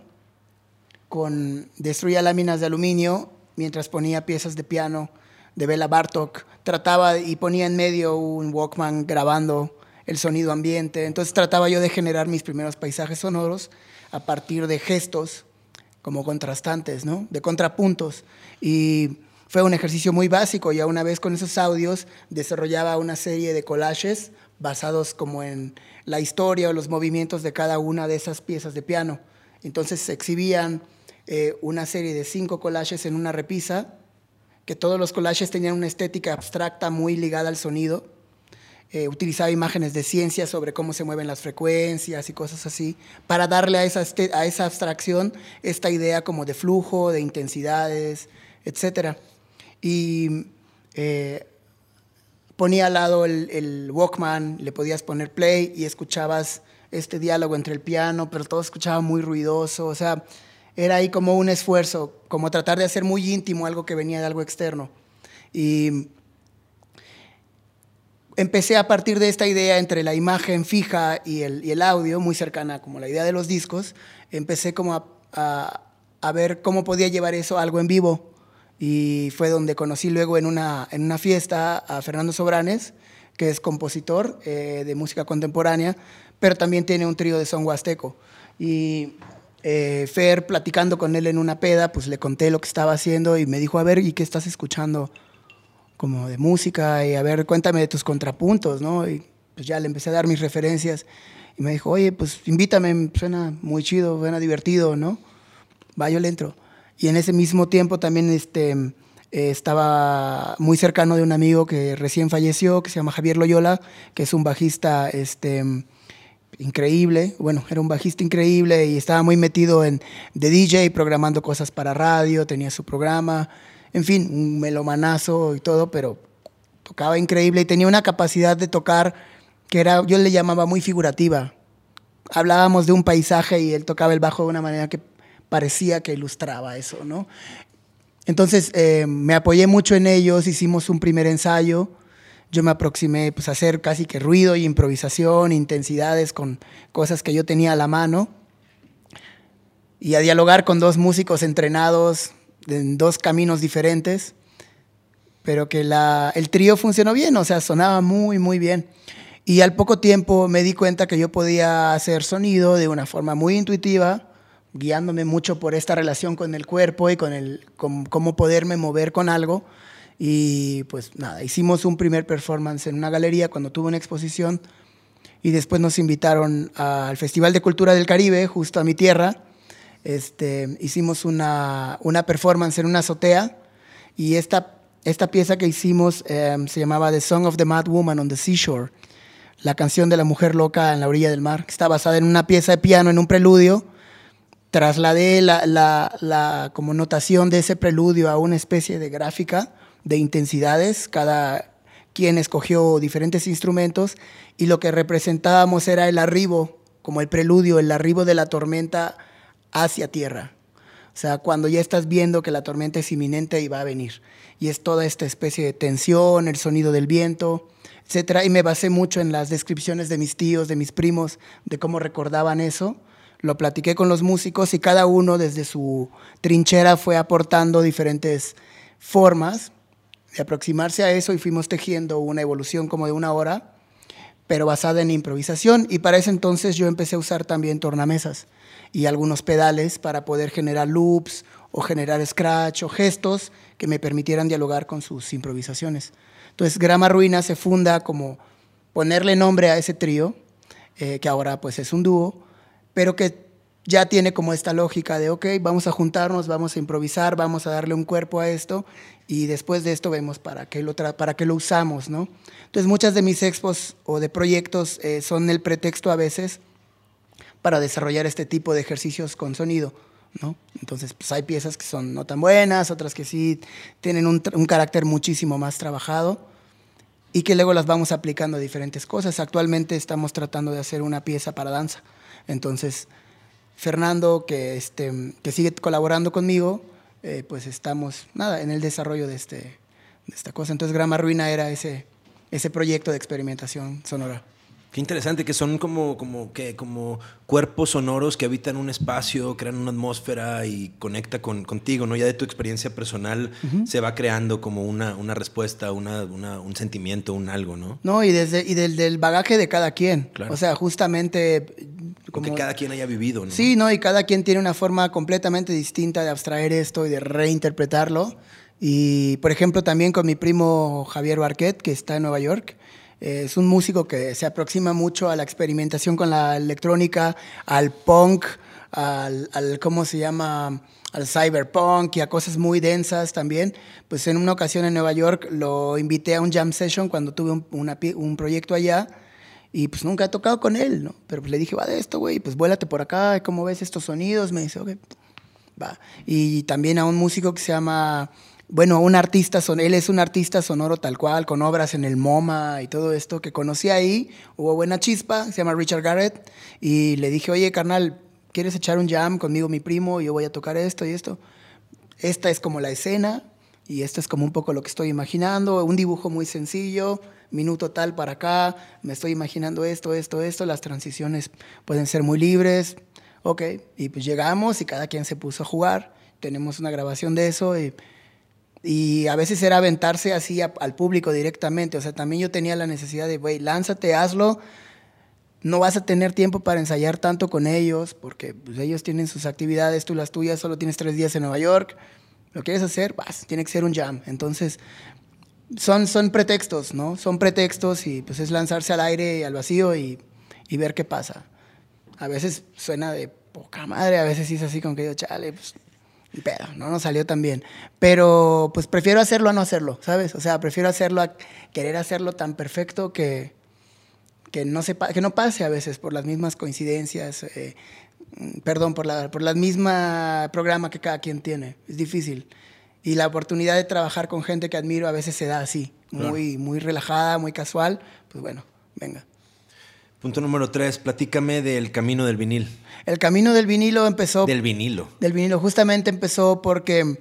mientras ponía piezas de piano de Bela Bartok, trataba y ponía en medio un Walkman grabando el sonido ambiente. Entonces trataba yo de generar mis primeros paisajes sonoros a partir de gestos como contrastantes, ¿no? De contrapuntos. Y fue un ejercicio muy básico. Ya una vez con esos audios desarrollaba una serie de collages basados como en la historia o los movimientos de cada una de esas piezas de piano. Entonces se exhibían una serie de 5 collages en una repisa, que todos los collages tenían una estética abstracta muy ligada al sonido. Utilizaba imágenes de ciencia sobre cómo se mueven las frecuencias y cosas así, para darle a esa abstracción esta idea como de flujo, de intensidades, etc. Y ponía al lado el Walkman, le podías poner play y escuchabas este diálogo entre el piano, pero todo escuchaba muy ruidoso. O sea, era ahí como un esfuerzo, como tratar de hacer muy íntimo algo que venía de algo externo. Y empecé a partir de esta idea entre la imagen fija y el audio, muy cercana como la idea de los discos, empecé como a ver cómo podía llevar eso a algo en vivo. Y fue donde conocí luego en una fiesta a Fernando Sobranes, que es compositor de música contemporánea, pero también tiene un trío de son huasteco. Y Fer, platicando con él en una peda, pues le conté lo que estaba haciendo y me dijo, a ver, ¿y qué estás escuchando como de música? Y a ver, cuéntame de tus contrapuntos, ¿no? Y pues ya le empecé a dar mis referencias y me dijo, oye, pues invítame, suena muy chido, suena divertido, ¿no? Va, yo le entro. Y en ese mismo tiempo también estaba muy cercano de un amigo que recién falleció, que se llama Javier Loyola, que es un bajista increíble. Bueno, era un bajista increíble y estaba muy metido de DJ, programando cosas para radio, tenía su programa, en fin, un melomanazo y todo, pero tocaba increíble y tenía una capacidad de tocar que yo le llamaba muy figurativa. Hablábamos de un paisaje y él tocaba el bajo de una manera que parecía que ilustraba eso, ¿no? Entonces me apoyé mucho en ellos, hicimos un primer ensayo, yo me aproximé pues, a hacer casi que ruido y improvisación, intensidades con cosas que yo tenía a la mano y a dialogar con 2 músicos entrenados en 2 caminos diferentes, pero que el trío funcionó bien, o sea, sonaba muy, muy bien. Y al poco tiempo me di cuenta que yo podía hacer sonido de una forma muy intuitiva, guiándome mucho por esta relación con el cuerpo y con cómo poderme mover con algo. Y pues nada, hicimos un primer performance en una galería cuando tuve una exposición y después nos invitaron al Festival de Cultura del Caribe, justo a mi tierra. Hicimos una performance en una azotea y esta pieza que hicimos se llamaba The Song of the Mad Woman on the Seashore, la canción de la mujer loca en la orilla del mar, que está basada en una pieza de piano, en un preludio. Trasladé la como notación de ese preludio a una especie de gráfica de intensidades. Cada quien escogió diferentes instrumentos y lo que representábamos era el arribo, como el preludio, el arribo de la tormenta hacia tierra. O sea, cuando ya estás viendo que la tormenta es inminente y va a venir. Y es toda esta especie de tensión, el sonido del viento, etc. Y me basé mucho en las descripciones de mis tíos, de mis primos, de cómo recordaban eso. Lo platiqué con los músicos y cada uno desde su trinchera fue aportando diferentes formas de aproximarse a eso y fuimos tejiendo una evolución como de 1 hora, pero basada en improvisación. Y para ese entonces yo empecé a usar también tornamesas y algunos pedales para poder generar loops o generar scratch o gestos que me permitieran dialogar con sus improvisaciones. Entonces Grama Ruina se funda como ponerle nombre a ese trío, que ahora pues es un dúo, pero que ya tiene como esta lógica de, ok, vamos a juntarnos, vamos a improvisar, vamos a darle un cuerpo a esto y después de esto vemos para qué lo usamos, ¿no? Entonces muchas de mis expos o de proyectos son el pretexto a veces para desarrollar este tipo de ejercicios con sonido, ¿no? Entonces pues hay piezas que son no tan buenas, otras que sí tienen un carácter muchísimo más trabajado y que luego las vamos aplicando a diferentes cosas. Actualmente estamos tratando de hacer una pieza para danza, entonces Fernando, que sigue colaborando conmigo, pues estamos en el desarrollo de esta cosa. Entonces Grama Ruina era ese proyecto de experimentación sonora. Qué interesante, que son como cuerpos sonoros que habitan un espacio, crean una atmósfera y conecta contigo, ¿no? Ya de tu experiencia personal se va creando como una respuesta, un sentimiento, un algo, ¿no? No, y del bagaje de cada quien. Claro. O sea, justamente como que cada quien haya vivido, ¿no? Sí, ¿no? Y cada quien tiene una forma completamente distinta de abstraer esto y de reinterpretarlo. Y, por ejemplo, también con mi primo Javier Barquet, que está en Nueva York. Es un músico que se aproxima mucho a la experimentación con la electrónica, al punk, al ¿cómo se llama? Al cyberpunk y a cosas muy densas también. Pues en una ocasión en Nueva York lo invité a un jam session cuando tuve un proyecto allá y pues nunca he tocado con él, ¿no? Pero pues le dije, va de esto, güey, pues vuélate por acá, ¿cómo ves estos sonidos? Me dice, ok, va. Y también a un músico que se llama... Bueno, él es un artista sonoro tal cual, con obras en el MoMA y todo esto, que conocí ahí, hubo buena chispa, se llama Richard Garrett, y le dije, oye, carnal, ¿quieres echar un jam conmigo, mi primo? Yo voy a tocar esto y esto. Esta es como la escena, y esto es como un poco lo que estoy imaginando, un dibujo muy sencillo, minuto tal para acá, me estoy imaginando esto, las transiciones pueden ser muy libres, ok, y pues llegamos y cada quien se puso a jugar, tenemos una grabación de eso y a veces era aventarse así al público directamente. O sea, también yo tenía la necesidad de, güey, lánzate, hazlo. No vas a tener tiempo para ensayar tanto con ellos, porque pues, ellos tienen sus actividades, tú las tuyas, solo tienes 3 días en Nueva York. ¿Lo quieres hacer? Vas, tiene que ser un jam. Entonces, son pretextos, ¿no? Son pretextos y pues es lanzarse al aire y al vacío y ver qué pasa. A veces suena de poca madre, a veces sí es así como que yo, chale, pues... Pero no nos salió tan bien. Pero pues prefiero hacerlo a no hacerlo, ¿sabes? O sea, prefiero hacerlo a querer hacerlo tan perfecto que no pase a veces por las mismas coincidencias. Por la misma programa que cada quien tiene. Es difícil. Y la oportunidad de trabajar con gente que admiro a veces se da así. Muy, muy relajada, muy casual. Pues bueno, venga. Punto número 3, platícame del camino del vinil. El camino del vinilo empezó... Del vinilo. Del vinilo, justamente empezó porque,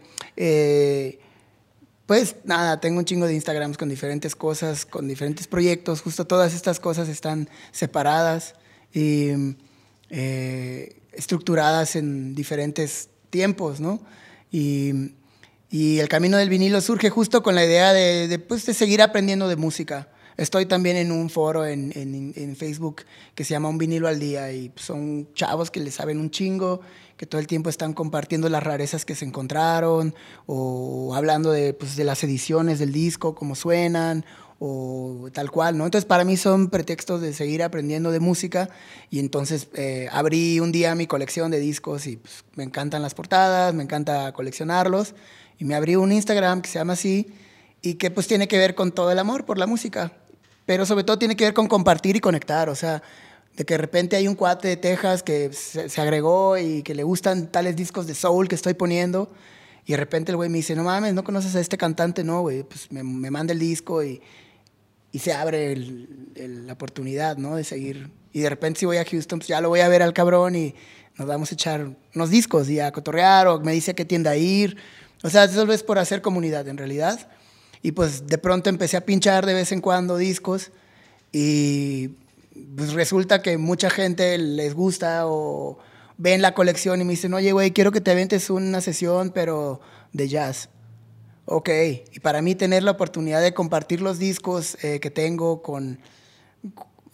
pues nada, tengo un chingo de Instagrams con diferentes cosas, con diferentes proyectos. Justo todas estas cosas están separadas y estructuradas en diferentes tiempos, ¿no? Y el camino del vinilo surge justo con la idea de seguir aprendiendo de música. Estoy también en un foro en Facebook que se llama Un Vinilo al Día y son chavos que le saben un chingo, que todo el tiempo están compartiendo las rarezas que se encontraron o hablando de las ediciones del disco, cómo suenan o tal cual, ¿no? Entonces para mí son pretextos de seguir aprendiendo de música y entonces abrí un día mi colección de discos y pues, me encantan las portadas, me encanta coleccionarlos y me abrí un Instagram que se llama así y que pues tiene que ver con todo el amor por la música. Pero sobre todo tiene que ver con compartir y conectar, o sea, de que de repente hay un cuate de Texas que se agregó y que le gustan tales discos de soul que estoy poniendo y de repente el güey me dice, no mames, ¿no conoces a este cantante? No, güey, pues me manda el disco y se abre la oportunidad, ¿no? De seguir. Y de repente si voy a Houston, pues ya lo voy a ver al cabrón y nos vamos a echar unos discos y a cotorrear o me dice a qué tienda a ir. O sea, eso es por hacer comunidad en realidad. Y pues de pronto empecé a pinchar de vez en cuando discos y pues resulta que mucha gente les gusta o ven la colección y me dicen, oye, güey, quiero que te aventes una sesión, pero de jazz. Ok, y para mí tener la oportunidad de compartir los discos que tengo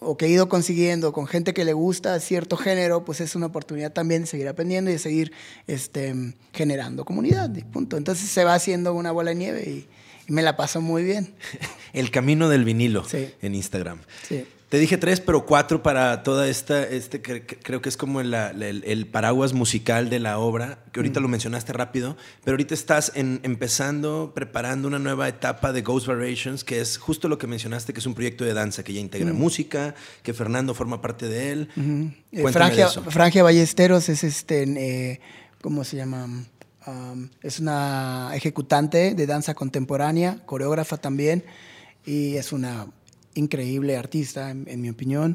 o que he ido consiguiendo con gente que le gusta cierto género, pues es una oportunidad también de seguir aprendiendo y de seguir generando comunidad, y punto. Entonces se va haciendo una bola de nieve y me la paso muy bien. El camino del vinilo, sí, en Instagram. Sí. Te dije 3, pero 4 para toda creo que es como el paraguas musical de la obra, que ahorita lo mencionaste rápido, pero ahorita estás preparando una nueva etapa de Ghost Variations, que es justo lo que mencionaste, que es un proyecto de danza que ya integra música, que Fernando forma parte de él. Cuéntame de eso. Frangia Ballesteros es ¿cómo se llama? Es una ejecutante de danza contemporánea, coreógrafa también, y es una increíble artista, en mi opinión.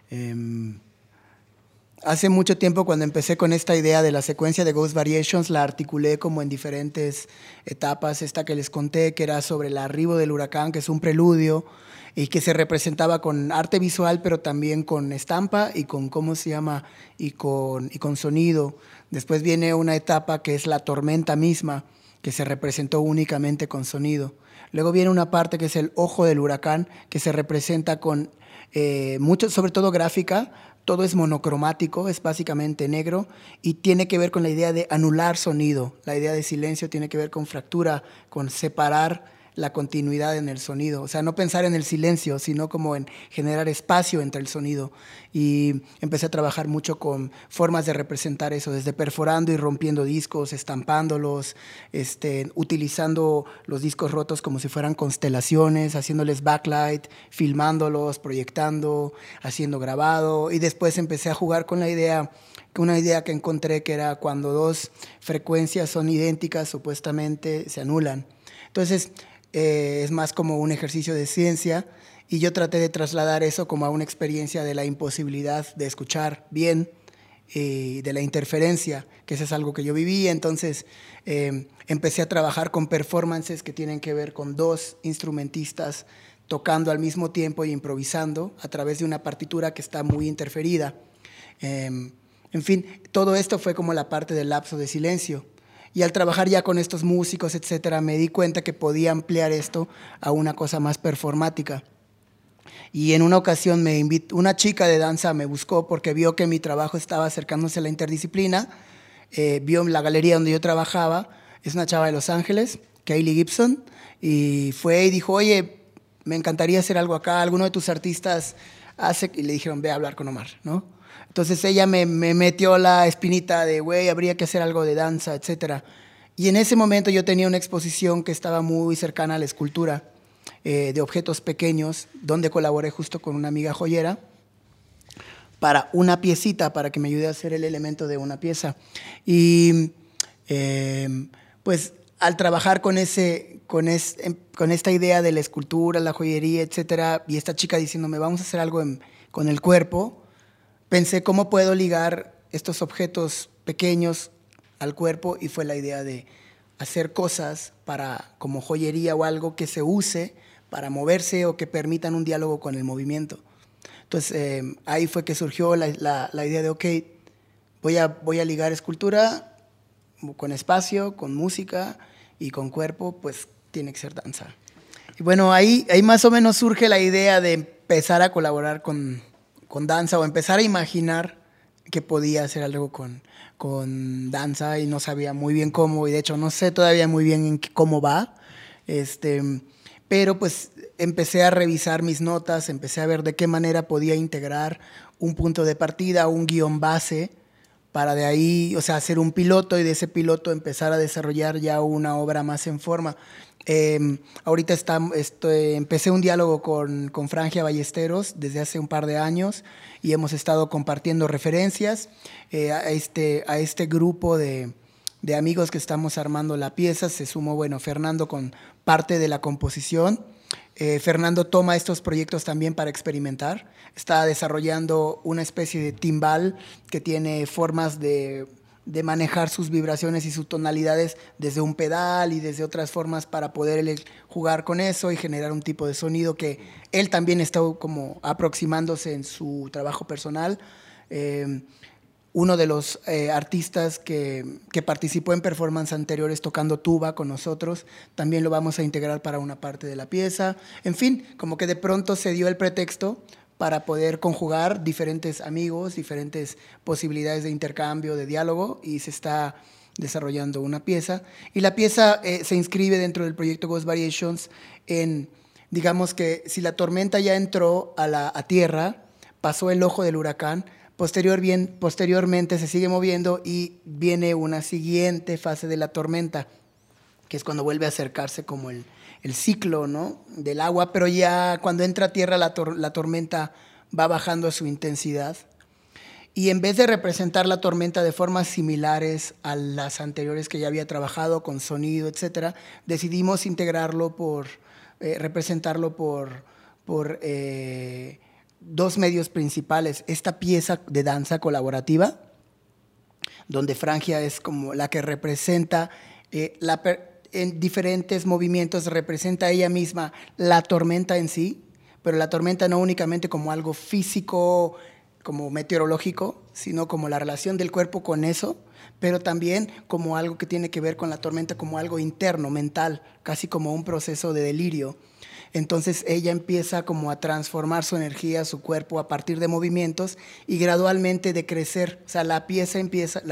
Hace mucho tiempo, cuando empecé con esta idea de la secuencia de Ghost Variations, la articulé como en diferentes etapas. Esta que les conté, que era sobre el arribo del huracán, que es un preludio, y que se representaba con arte visual, pero también con estampa y con, ¿cómo se llama? Y con sonido. Después viene una etapa que es la tormenta misma, que se representó únicamente con sonido. Luego viene una parte que es el ojo del huracán, que se representa con mucho, sobre todo gráfica. Todo es monocromático, es básicamente negro y tiene que ver con la idea de anular sonido. La idea de silencio tiene que ver con fractura, con separar la continuidad en el sonido. O sea, no pensar en el silencio, sino como en generar espacio entre el sonido. Y empecé a trabajar mucho con formas de representar eso, desde perforando y rompiendo discos, estampándolos, utilizando los discos rotos como si fueran constelaciones, haciéndoles backlight, filmándolos, proyectando, haciendo grabado. Y después empecé a jugar con una idea que encontré, que era cuando dos frecuencias son idénticas, supuestamente se anulan. Entonces, es más como un ejercicio de ciencia y yo traté de trasladar eso como a una experiencia de la imposibilidad de escuchar bien, de la interferencia, que eso es algo que yo viví. Entonces empecé a trabajar con performances que tienen que ver con dos instrumentistas tocando al mismo tiempo y improvisando a través de una partitura que está muy interferida. En fin, todo esto fue como la parte del lapso de silencio. Y al trabajar ya con estos músicos, etcétera, me di cuenta que podía ampliar esto a una cosa más performática. Y en una ocasión una chica de danza me buscó porque vio que mi trabajo estaba acercándose a la interdisciplina, vio la galería donde yo trabajaba, es una chava de Los Ángeles, Kaylee Gibson, y fue y dijo, oye, me encantaría hacer algo acá, alguno de tus artistas hace, y le dijeron, ve a hablar con Omar, ¿no? Entonces ella me metió la espinita de, güey, habría que hacer algo de danza, etcétera. Y en ese momento yo tenía una exposición que estaba muy cercana a la escultura, de objetos pequeños, donde colaboré justo con una amiga joyera para una piecita, para que me ayude a hacer el elemento de una pieza. Y pues al trabajar con esta idea de la escultura, la joyería, etcétera, y esta chica diciéndome, vamos a hacer algo con el cuerpo, pensé cómo puedo ligar estos objetos pequeños al cuerpo y fue la idea de hacer cosas como joyería o algo que se use para moverse o que permitan un diálogo con el movimiento. Entonces ahí fue que surgió la idea de, ok, voy a ligar escultura con espacio, con música y con cuerpo, pues tiene que ser danza. Y bueno, ahí más o menos surge la idea de empezar a colaborar con danza o empezar a imaginar que podía hacer algo con danza y no sabía muy bien cómo, y de hecho no sé todavía muy bien cómo va, pero pues empecé a revisar mis notas, empecé a ver de qué manera podía integrar un punto de partida, un guión base, para de ahí, o sea, hacer un piloto y de ese piloto empezar a desarrollar ya una obra más en forma. Ahorita empecé un diálogo con Frangia Ballesteros desde hace un par de años y hemos estado compartiendo referencias a este grupo de amigos que estamos armando la pieza. Se sumó, bueno, Fernando con parte de la composición. Fernando toma estos proyectos también para experimentar. Está desarrollando una especie de timbal que tiene formas de manejar sus vibraciones y sus tonalidades desde un pedal y desde otras formas para poder jugar con eso y generar un tipo de sonido que él también está como aproximándose en su trabajo personal. Uno de los artistas que participó en performances anteriores tocando tuba con nosotros, también lo vamos a integrar para una parte de la pieza. En fin, como que de pronto se dio el pretexto para poder conjugar diferentes amigos, diferentes posibilidades de intercambio, de diálogo, y se está desarrollando una pieza. Y la pieza se inscribe dentro del proyecto Ghost Variations en, digamos que si la tormenta ya entró a tierra, pasó el ojo del huracán, posteriormente se sigue moviendo y viene una siguiente fase de la tormenta, que es cuando vuelve a acercarse como el ciclo, ¿no?, del agua, pero ya cuando entra a tierra la tormenta va bajando a su intensidad. Y en vez de representar la tormenta de formas similares a las anteriores que ya había trabajado, con sonido, etcétera, decidimos integrarlo representarlo por dos medios principales. Esta pieza de danza colaborativa, donde Frangia es como la que representa en diferentes movimientos, representa ella misma la tormenta en sí, pero la tormenta no únicamente como algo físico, como meteorológico, sino como la relación del cuerpo con eso, pero también como algo que tiene que ver con la tormenta, como algo interno, mental, casi como un proceso de delirio. Entonces ella empieza como a transformar su energía, su cuerpo a partir de movimientos y gradualmente de crecer. O sea, la pieza empieza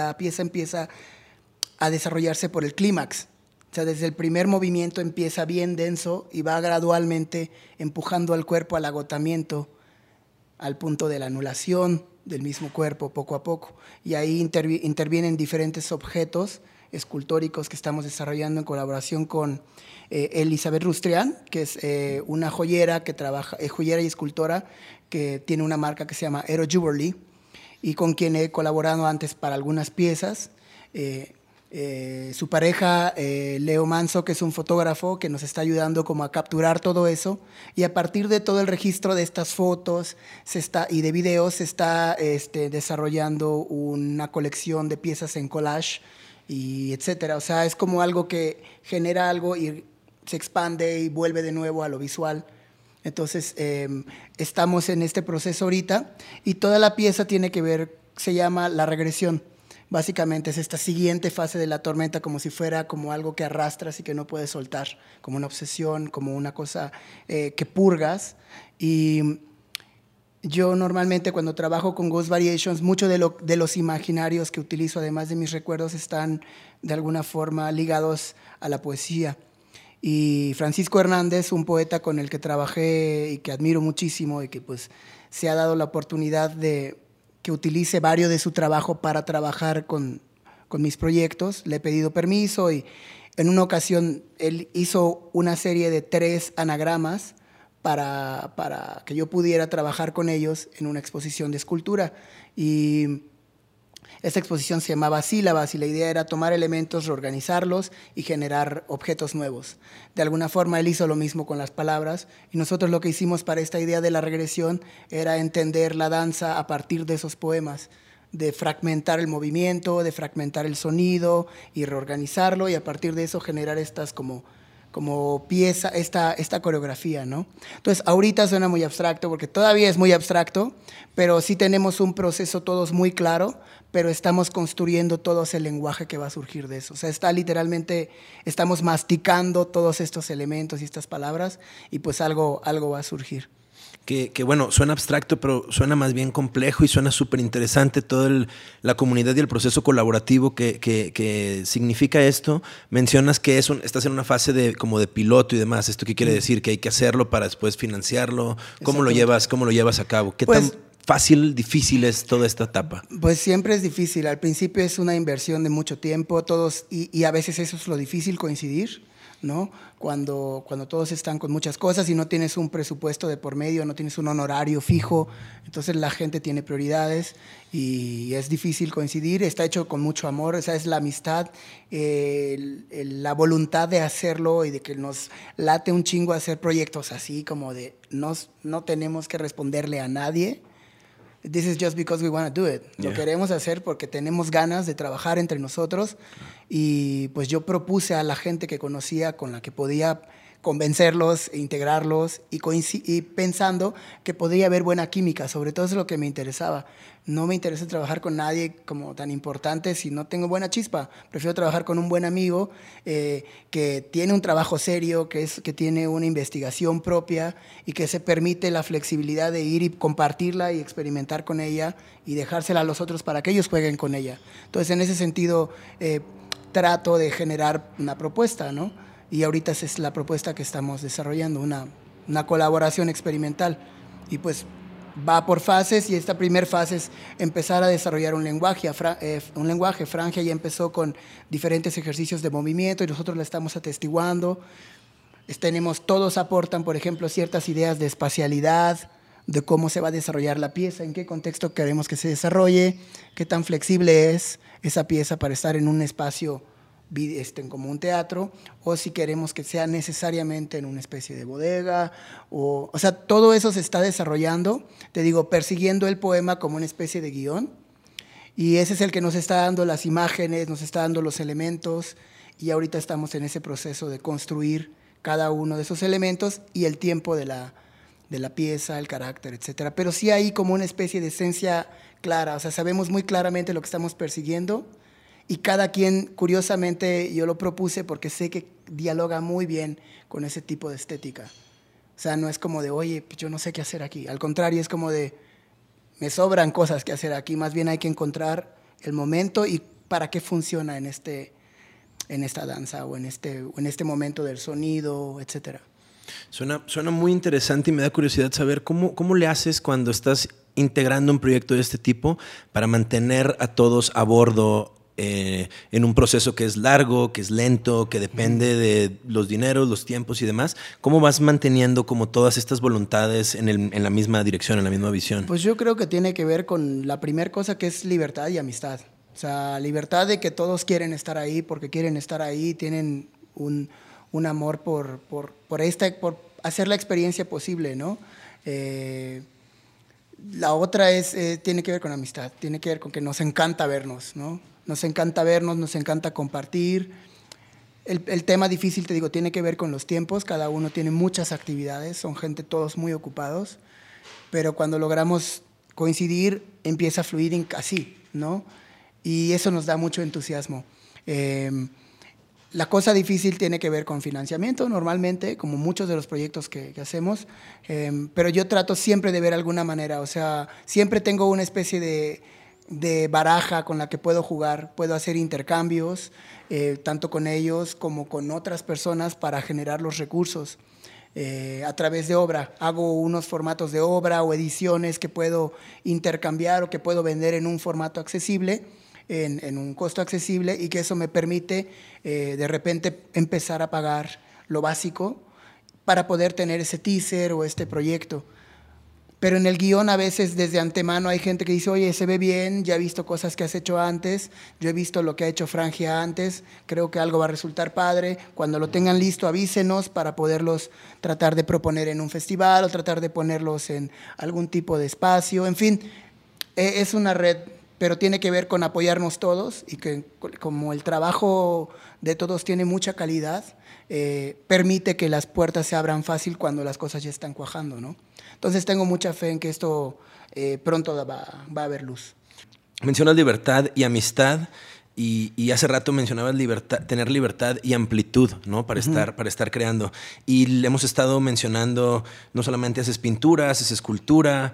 a desarrollarse por el clímax. O sea, desde el primer movimiento empieza bien denso y va gradualmente empujando al cuerpo al agotamiento, al punto de la anulación del mismo cuerpo poco a poco. Y ahí intervienen diferentes objetos escultóricos que estamos desarrollando en colaboración con Elizabeth Rustrian, que es una joyera que trabaja, joyera y escultora que tiene una marca que se llama Aero Jewelry, y con quien he colaborado antes para algunas piezas. Su pareja, Leo Manso, que es un fotógrafo que nos está ayudando como a capturar todo eso, y a partir de todo el registro de estas fotos y de videos se está desarrollando una colección de piezas en collage y etcétera. O sea, es como algo que genera algo y se expande y vuelve de nuevo a lo visual. Entonces estamos en este proceso ahorita y toda la pieza tiene que ver, se llama La Regresión. Básicamente es esta siguiente fase de la tormenta, como si fuera como algo que arrastras y que no puedes soltar, como una obsesión, como una cosa que purgas. Y yo normalmente cuando trabajo con Ghost Variations, mucho de los imaginarios que utilizo, además de mis recuerdos, están de alguna forma ligados a la poesía. Y Francisco Hernández, un poeta con el que trabajé y que admiro muchísimo y que pues se ha dado la oportunidad de que utilice varios de su trabajo para trabajar con mis proyectos. Le he pedido permiso y en una ocasión él hizo una serie de 3 anagramas para que yo pudiera trabajar con ellos en una exposición de escultura. Y esta exposición se llamaba Sílabas y la idea era tomar elementos, reorganizarlos y generar objetos nuevos. De alguna forma él hizo lo mismo con las palabras y nosotros lo que hicimos para esta idea de la regresión era entender la danza a partir de esos poemas, de fragmentar el movimiento, de fragmentar el sonido y reorganizarlo y a partir de eso generar estas como pieza, esta coreografía, ¿no? Entonces, ahorita suena muy abstracto porque todavía es muy abstracto, pero sí tenemos un proceso todos muy claro, pero estamos construyendo todo ese lenguaje que va a surgir de eso. O sea, estamos masticando todos estos elementos y estas palabras y pues algo va a surgir. Que bueno, suena abstracto, pero suena más bien complejo y suena súper interesante toda la comunidad y el proceso colaborativo que significa esto. Mencionas que estás en una fase como de piloto y demás. ¿Esto qué quiere decir? ¿Que hay que hacerlo para después financiarlo? ¿Cómo lo llevas a cabo? ¿Qué tan fácil, difícil es toda esta etapa? Pues siempre es difícil. Al principio es una inversión de mucho tiempo, y a veces eso es lo difícil, coincidir, ¿no? Cuando todos están con muchas cosas y no tienes un presupuesto de por medio, no tienes un honorario fijo, entonces la gente tiene prioridades y es difícil coincidir. Está hecho con mucho amor, esa es la amistad, la voluntad de hacerlo y de que nos late un chingo hacer proyectos así, como de no tenemos que responderle a nadie. This is just because we want to do it. Yeah. Lo queremos hacer porque tenemos ganas de trabajar entre nosotros y pues yo propuse a la gente que conocía, con la que podía convencerlos, integrarlos y pensando que podría haber buena química. Sobre todo eso es lo que me interesaba. No me interesa trabajar con nadie como tan importante si no tengo buena chispa. Prefiero trabajar con un buen amigo que tiene un trabajo serio, que tiene una investigación propia y que se permite la flexibilidad de ir y compartirla y experimentar con ella y dejársela a los otros para que ellos jueguen con ella. Entonces, en ese sentido, trato de generar una propuesta, ¿no? Y ahorita esa es la propuesta que estamos desarrollando, una colaboración experimental. Y pues va por fases, y esta primera fase es empezar a desarrollar un lenguaje. Frangea ya empezó con diferentes ejercicios de movimiento y nosotros la estamos atestiguando. Todos aportan, por ejemplo, ciertas ideas de espacialidad, de cómo se va a desarrollar la pieza, en qué contexto queremos que se desarrolle, qué tan flexible es esa pieza para estar en un espacio como un teatro, o si queremos que sea necesariamente en una especie de bodega, o sea, todo eso se está desarrollando, te digo, persiguiendo el poema como una especie de guión, y ese es el que nos está dando las imágenes, nos está dando los elementos, y ahorita estamos en ese proceso de construir cada uno de esos elementos y el tiempo de la pieza, el carácter, etcétera. Pero sí hay como una especie de esencia clara, o sea, sabemos muy claramente lo que estamos persiguiendo. Y cada quien, curiosamente, yo lo propuse porque sé que dialoga muy bien con ese tipo de estética. O sea, no es como de, oye, pues yo no sé qué hacer aquí. Al contrario, es como de, me sobran cosas que hacer aquí. Más bien hay que encontrar el momento y para qué funciona en esta danza o en este momento del sonido, etcétera. Suena muy interesante y me da curiosidad saber cómo le haces cuando estás integrando un proyecto de este tipo para mantener a todos a bordo en un proceso que es largo, que es lento, que depende de los dineros, los tiempos y demás. ¿Cómo vas manteniendo como todas estas voluntades en la misma dirección, en la misma visión? Pues yo creo que tiene que ver con la primera cosa, que es libertad y amistad. O sea, libertad de que todos quieren estar ahí porque quieren estar ahí, tienen un amor por hacer la experiencia posible, ¿no? La otra tiene que ver con amistad, tiene que ver con que nos encanta vernos, ¿no? Nos encanta vernos, nos encanta compartir. El tema difícil, te digo, tiene que ver con los tiempos. Cada uno tiene muchas actividades, son gente todos muy ocupados, pero cuando logramos coincidir, empieza a fluir así, ¿no? Y eso nos da mucho entusiasmo. La cosa difícil tiene que ver con financiamiento, normalmente, como muchos de los proyectos que hacemos, pero yo trato siempre de ver alguna manera, o sea, siempre tengo una especie de baraja con la que puedo jugar, puedo hacer intercambios, tanto con ellos como con otras personas para generar los recursos a través de obra. Hago unos formatos de obra o ediciones que puedo intercambiar o que puedo vender en un formato accesible, en un costo accesible, y que eso me permite de repente empezar a pagar lo básico para poder tener ese teaser o este proyecto. Pero en el guión a veces desde antemano hay gente que dice, oye, se ve bien, ya he visto cosas que has hecho antes, yo he visto lo que ha hecho Frangea antes, creo que algo va a resultar padre. Cuando lo tengan listo, avísenos para poderlos tratar de proponer en un festival o tratar de ponerlos en algún tipo de espacio. En fin, es una red, pero tiene que ver con apoyarnos todos y que como el trabajo de todos tiene mucha calidad, permite que las puertas se abran fácil cuando las cosas ya están cuajando, ¿no? Entonces tengo mucha fe en que esto pronto va a haber luz. Mencionas libertad y amistad y hace rato mencionabas tener libertad y amplitud, ¿no? Para estar creando. Y le hemos estado mencionando, no solamente haces pintura, haces escultura,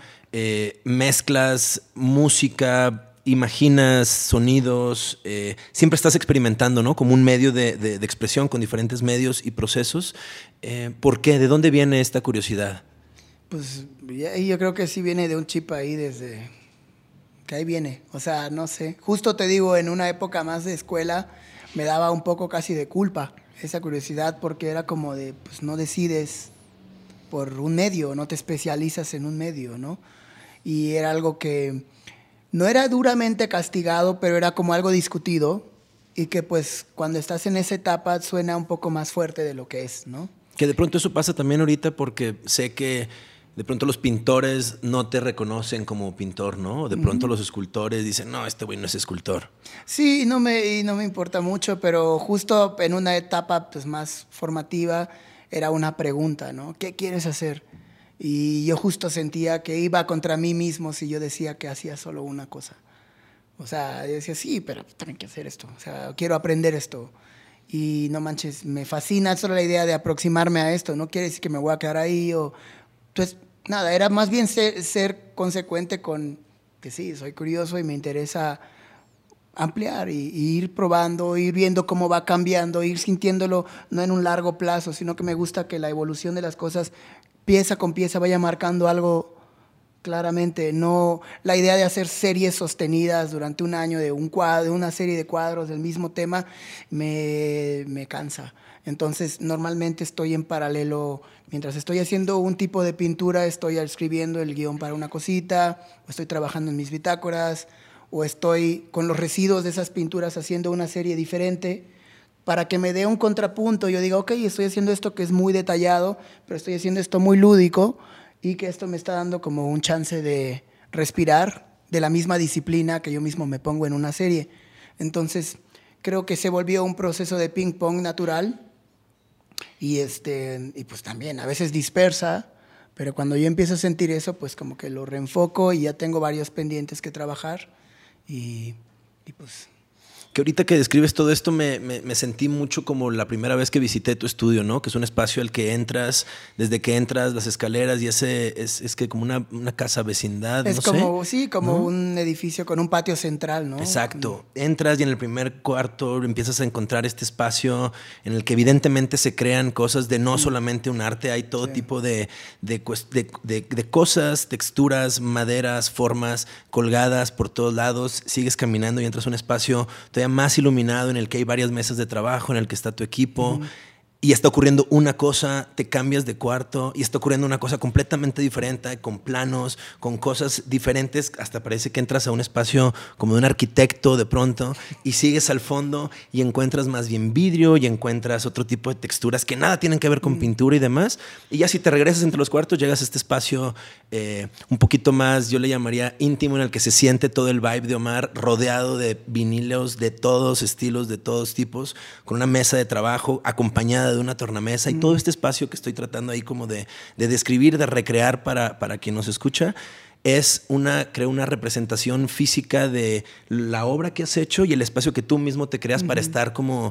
mezclas música, imaginas sonidos, siempre estás experimentando, ¿no? Como un medio de expresión con diferentes medios y procesos. ¿Por qué? ¿De dónde viene esta curiosidad? Pues yo creo que sí viene de un chip ahí desde que ahí viene. O sea, no sé. Justo te digo, en una época más de escuela me daba un poco casi de culpa esa curiosidad, porque era como de, pues no decides por un medio, no te especializas en un medio, ¿no? Y era algo que no era duramente castigado, pero era como algo discutido y que pues cuando estás en esa etapa suena un poco más fuerte de lo que es, ¿no? Que de pronto eso pasa también ahorita porque sé que de pronto los pintores no te reconocen como pintor, ¿no? O de pronto los escultores dicen, no, este güey no es escultor. Sí, no me importa mucho, pero justo en una etapa pues, más formativa, era una pregunta, ¿no? ¿Qué quieres hacer? Y yo justo sentía que iba contra mí mismo si yo decía que hacía solo una cosa. O sea, yo decía, sí, pero tengo que hacer esto. O sea, quiero aprender esto. Y no manches, me fascina solo la idea de aproximarme a esto. No quiere decir que me voy a quedar ahí. Entonces, nada, era más bien ser consecuente con que sí, soy curioso y me interesa ampliar y ir probando, ir viendo cómo va cambiando, ir sintiéndolo no en un largo plazo, sino que me gusta que la evolución de las cosas pieza con pieza vaya marcando algo claramente. No la idea de hacer series sostenidas durante un año de un cuadro, una serie de cuadros del mismo tema me cansa. Entonces normalmente estoy en paralelo, mientras estoy haciendo un tipo de pintura, estoy escribiendo el guión para una cosita, o estoy trabajando en mis bitácoras, o estoy con los residuos de esas pinturas haciendo una serie diferente para que me dé un contrapunto. Yo digo, ok, estoy haciendo esto que es muy detallado, pero estoy haciendo esto muy lúdico y que esto me está dando como un chance de respirar de la misma disciplina que yo mismo me pongo en una serie. Entonces, creo que se volvió un proceso de ping pong natural y pues también a veces dispersa, pero cuando yo empiezo a sentir eso, pues como que lo reenfoco y ya tengo varios pendientes que trabajar y pues Que ahorita que describes todo esto me sentí mucho como la primera vez que visité tu estudio, ¿no? Que es un espacio al que entras, desde que entras, las escaleras y ese es que como una casa vecindad, es no como, sé, sí, como ¿no? un edificio con un patio central, ¿no? Exacto. Entras y en el primer cuarto empiezas a encontrar este espacio en el que evidentemente se crean cosas de no solamente un arte, hay todo Sí. tipo de cosas, texturas, maderas, formas colgadas por todos lados. Sigues caminando y entras a un espacio todavía más iluminado en el que hay varias mesas de trabajo, en el que está tu equipo. Y está ocurriendo una cosa, te cambias de cuarto y está ocurriendo una cosa completamente diferente, con planos, con cosas diferentes. Hasta parece que entras a un espacio como de un arquitecto de pronto y sigues al fondo y encuentras más bien vidrio y encuentras otro tipo de texturas que nada tienen que ver con pintura y demás. Y ya si te regresas entre los cuartos, llegas a este espacio un poquito más, yo le llamaría íntimo, en el que se siente todo el vibe de Omar, rodeado de vinilos de todos estilos, de todos tipos, con una mesa de trabajo acompañada de una tornamesa y todo este espacio que estoy tratando ahí como de describir, de recrear para quien nos escucha, creo, una representación física de la obra que has hecho y el espacio que tú mismo te creas para estar como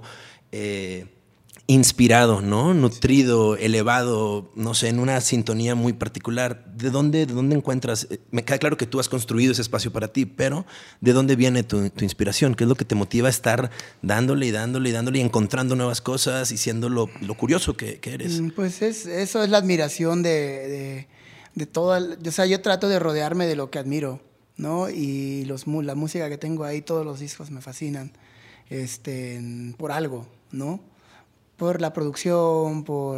inspirado, ¿no? Nutrido, elevado, no sé, en una sintonía muy particular. ¿De dónde encuentras? Me queda claro que tú has construido ese espacio para ti, pero ¿de dónde viene tu inspiración? ¿Qué es lo que te motiva a estar dándole y dándole y dándole y encontrando nuevas cosas y siendo lo curioso que eres? Pues eso es la admiración de toda. O sea, yo trato de rodearme de lo que admiro, ¿no? Y la música que tengo ahí, todos los discos me fascinan, por algo, ¿no? Por la producción,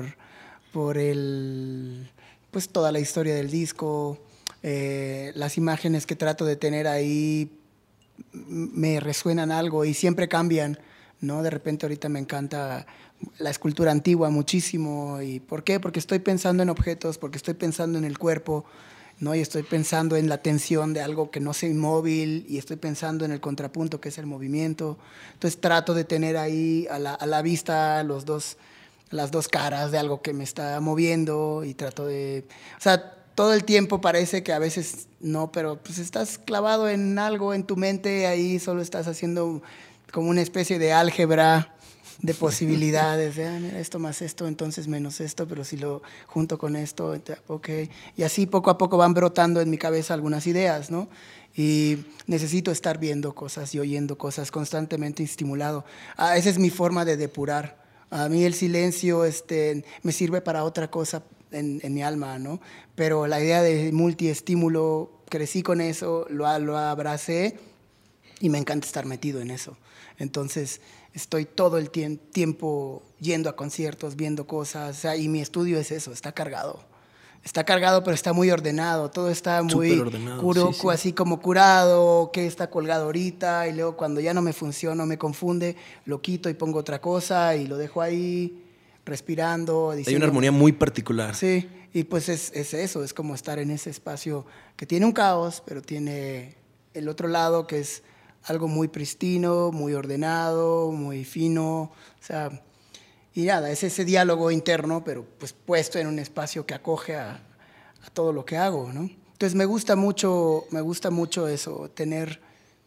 pues toda la historia del disco, las imágenes que trato de tener ahí me resuenan algo y siempre cambian, ¿no? De repente ahorita me encanta la escultura antigua muchísimo. ¿Y por qué? Porque estoy pensando en objetos, porque estoy pensando en el cuerpo, ¿no? Y estoy pensando en la tensión de algo que no sea inmóvil y estoy pensando en el contrapunto que es el movimiento. Entonces trato de tener ahí a la vista las dos caras de algo que me está moviendo y trato de... O sea, todo el tiempo parece que a veces no, pero pues estás clavado en algo en tu mente, ahí solo estás haciendo como una especie de álgebra de posibilidades, mira, esto más esto, entonces menos esto, pero si lo junto con esto, ok. Y así poco a poco van brotando en mi cabeza algunas ideas, ¿no? Y necesito estar viendo cosas y oyendo cosas, constantemente estimulado. Esa es mi forma de depurar. A mí el silencio me sirve para otra cosa en mi alma, ¿no? Pero la idea de multiestímulo, crecí con eso, lo abracé y me encanta estar metido en eso. Entonces estoy todo el tiempo yendo a conciertos, viendo cosas, o sea, y mi estudio es eso, está cargado. Está cargado, pero está muy ordenado. Todo está Súper muy ordenado, sí, sí. así como curado, qué está colgado ahorita, y luego cuando ya no me funciona, me confunde, lo quito y pongo otra cosa y lo dejo ahí respirando, Hay una diciendo, armonía muy particular. sí, y pues es eso, es como estar en ese espacio que tiene un caos, pero tiene el otro lado que es algo muy pristino, muy ordenado, muy fino, o sea, Y nada, es ese diálogo interno, pero pues puesto en un espacio que acoge a todo lo que hago, ¿no? Entonces me gusta mucho eso, tener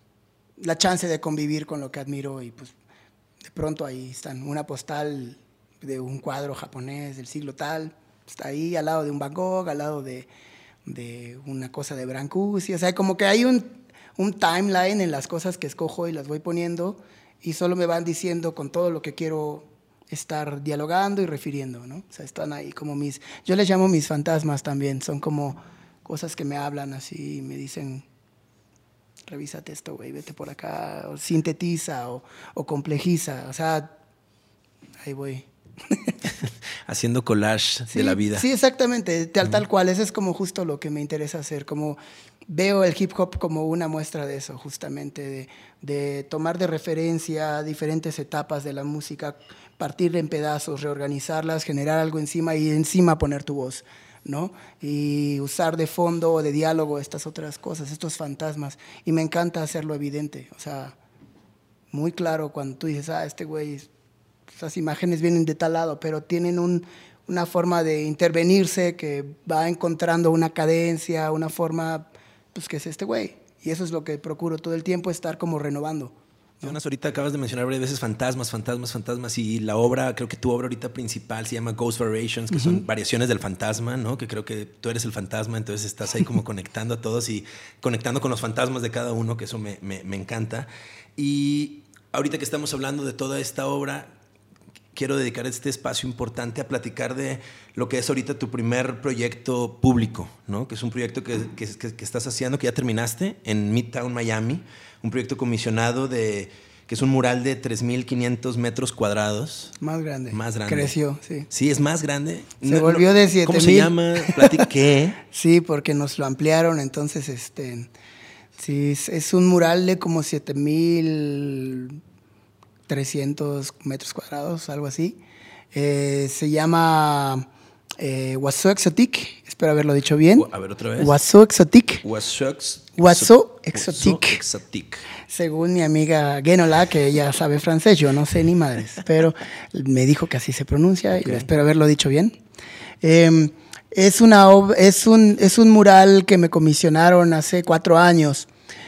la chance de convivir con lo que admiro y pues de pronto ahí están una postal de un cuadro japonés del siglo tal, está ahí al lado de un Van Gogh, al lado de una cosa de Brancusi, o sea, como que hay un timeline en las cosas que escojo y las voy poniendo y solo me van diciendo con todo lo que quiero estar dialogando y refiriendo, ¿no? O sea, están ahí como yo les llamo mis fantasmas también, son como cosas que me hablan así y me dicen, revísate esto, güey, vete por acá, o sintetiza o complejiza, o sea, ahí voy. Haciendo collage de la vida. Sí, exactamente, tal cual, eso es como justo lo que me interesa hacer, como veo el hip hop como una muestra de eso, justamente, de tomar de referencia diferentes etapas de la música, partir en pedazos, reorganizarlas, generar algo encima y encima poner tu voz, ¿no? Y usar de fondo o de diálogo estas otras cosas, estos fantasmas. Y me encanta hacerlo evidente, o sea, muy claro cuando tú dices, este güey, esas imágenes vienen de tal lado, pero tienen una forma de intervenirse que va encontrando una cadencia, una forma, pues que es este güey. Y eso es lo que procuro todo el tiempo, estar como renovando. Jonas, ahorita acabas de mencionar varias veces fantasmas, y la obra, creo que tu obra ahorita principal se llama Ghost Variations, que son variaciones del fantasma, ¿no? Que creo que tú eres el fantasma, entonces estás ahí como conectando a todos y conectando con los fantasmas de cada uno, que eso me encanta. Y ahorita que estamos hablando de toda esta obra, quiero dedicar este espacio importante a platicar de lo que es ahorita tu primer proyecto público, ¿no? Que es un proyecto que estás haciendo, que ya terminaste en Midtown, Miami, un proyecto comisionado que es un mural de 3,500 metros cuadrados. Más grande. Más grande. Creció, sí. Sí, es más grande. Se volvió de 7,000. ¿Cómo se llama? ¿Qué? Sí, porque nos lo ampliaron, entonces, sí, es un mural de como 7,300 metros cuadrados, algo así. Se llama Waso Exotic, espero haberlo dicho bien. A ver, otra vez. Waso Exotic. Waso Exotic. Según mi amiga Genola, que ella sabe francés, yo no sé ni madres, pero me dijo que así se pronuncia, okay. Y espero haberlo dicho bien. Es un mural que me comisionaron hace 4 años.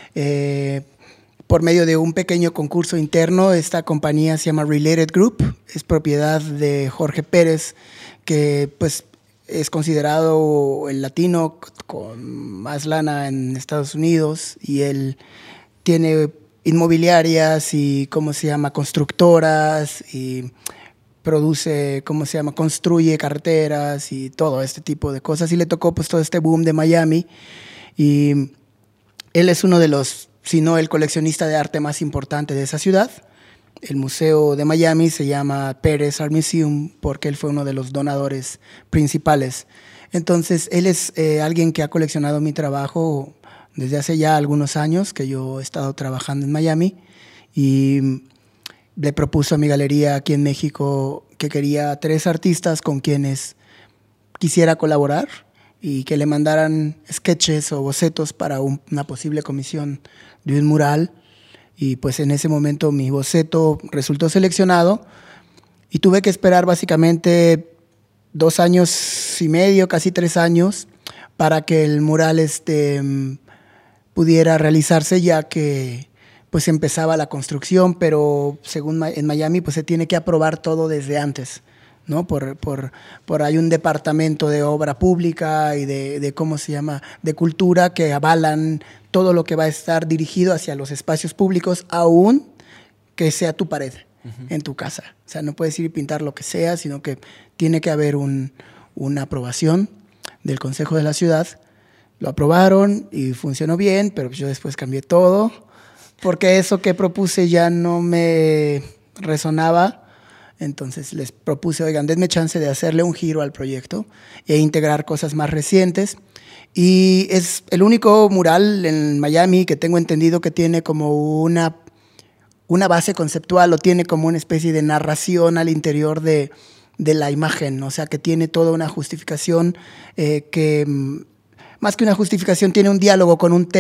Por medio de un pequeño concurso interno. Esta compañía se llama Related Group, es propiedad de Jorge Pérez, que pues es considerado el latino con más lana en Estados Unidos, y él tiene inmobiliarias y constructoras, y produce, construye carreteras y todo este tipo de cosas, y le tocó pues todo este boom de Miami, y él es uno de los, si no el coleccionista de arte más importante de esa ciudad. El Museo de Miami se llama Pérez Art Museum porque él fue uno de los donadores principales. Entonces, él es alguien que ha coleccionado mi trabajo desde hace ya algunos años, que yo he estado trabajando en Miami, y le propuso a mi galería aquí en México que quería 3 artistas con quienes quisiera colaborar y que le mandaran sketches o bocetos para una posible comisión de un mural. Y pues en ese momento mi boceto resultó seleccionado y tuve que esperar básicamente 2 años y medio, casi 3 años, para que el mural pudiera realizarse, ya que pues empezaba la construcción, pero según en Miami pues se tiene que aprobar todo desde antes, ¿no? Hay un departamento de obra pública y de cultura que avalan todo lo que va a estar dirigido hacia los espacios públicos, aún que sea tu pared en tu casa. O sea, no puedes ir y pintar lo que sea, sino que tiene que haber una aprobación del Consejo de la Ciudad. Lo aprobaron y funcionó bien, pero yo después cambié todo, porque eso que propuse ya no me resonaba. Entonces les propuse, oigan, denme chance de hacerle un giro al proyecto e integrar cosas más recientes. Y es el único mural en Miami que tengo entendido que tiene como una base conceptual, o tiene como una especie de narración al interior de la imagen. O sea, que tiene toda una justificación, que más que una justificación tiene un diálogo con un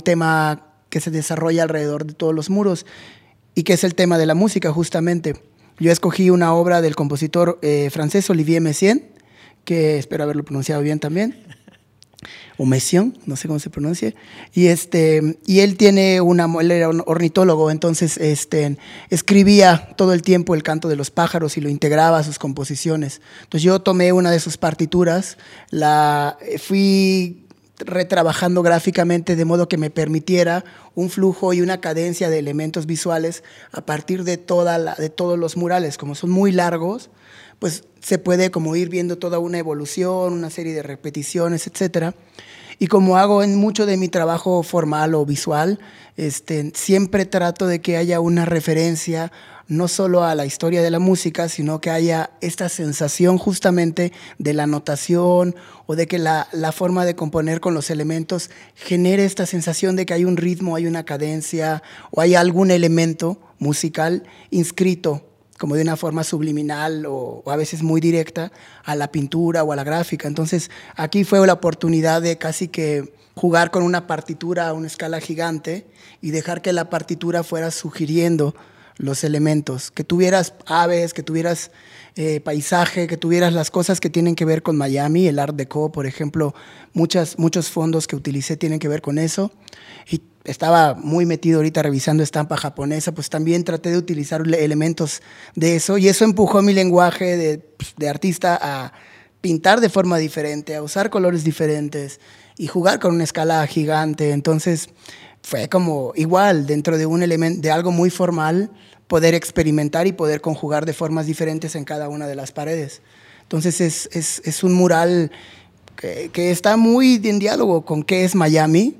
tema que se desarrolla alrededor de todos los muros, y que es el tema de la música justamente. Yo escogí una obra del compositor francés Olivier Messiaen, que espero haberlo pronunciado bien también, o Messiaen, no sé cómo se pronuncia, y él él era un ornitólogo, entonces escribía todo el tiempo el canto de los pájaros y lo integraba a sus composiciones. Entonces yo tomé una de sus partituras, la fui retrabajando gráficamente de modo que me permitiera un flujo y una cadencia de elementos visuales a partir de todos los murales. Como son muy largos, pues se puede como ir viendo toda una evolución, una serie de repeticiones, etcétera. Y como hago en mucho de mi trabajo formal o visual, siempre trato de que haya una referencia no solo a la historia de la música, sino que haya esta sensación justamente de la notación o de que la forma de componer con los elementos genere esta sensación de que hay un ritmo, hay una cadencia o hay algún elemento musical inscrito como de una forma subliminal o a veces muy directa a la pintura o a la gráfica. Entonces aquí fue la oportunidad de casi que jugar con una partitura a una escala gigante y dejar que la partitura fuera sugiriendo los elementos, que tuvieras aves, que tuvieras paisaje, que tuvieras las cosas que tienen que ver con Miami, el Art Deco, por ejemplo, muchos fondos que utilicé tienen que ver con eso. Y estaba muy metido ahorita revisando estampa japonesa, pues también traté de utilizar elementos de eso, y eso empujó mi lenguaje de artista a pintar de forma diferente, a usar colores diferentes y jugar con una escala gigante. Entonces fue como igual, dentro de un elemento, de algo muy formal, poder experimentar y poder conjugar de formas diferentes en cada una de las paredes. Entonces es un mural que está muy en diálogo con qué es Miami,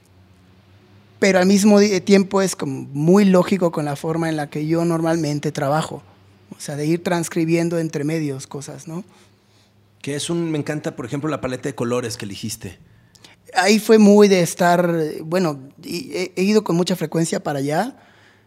pero al mismo tiempo es como muy lógico con la forma en la que yo normalmente trabajo. O sea, de ir transcribiendo entre medios cosas, ¿no? Me encanta, por ejemplo, la paleta de colores que elegiste. Ahí fue muy de estar, bueno, he ido con mucha frecuencia para allá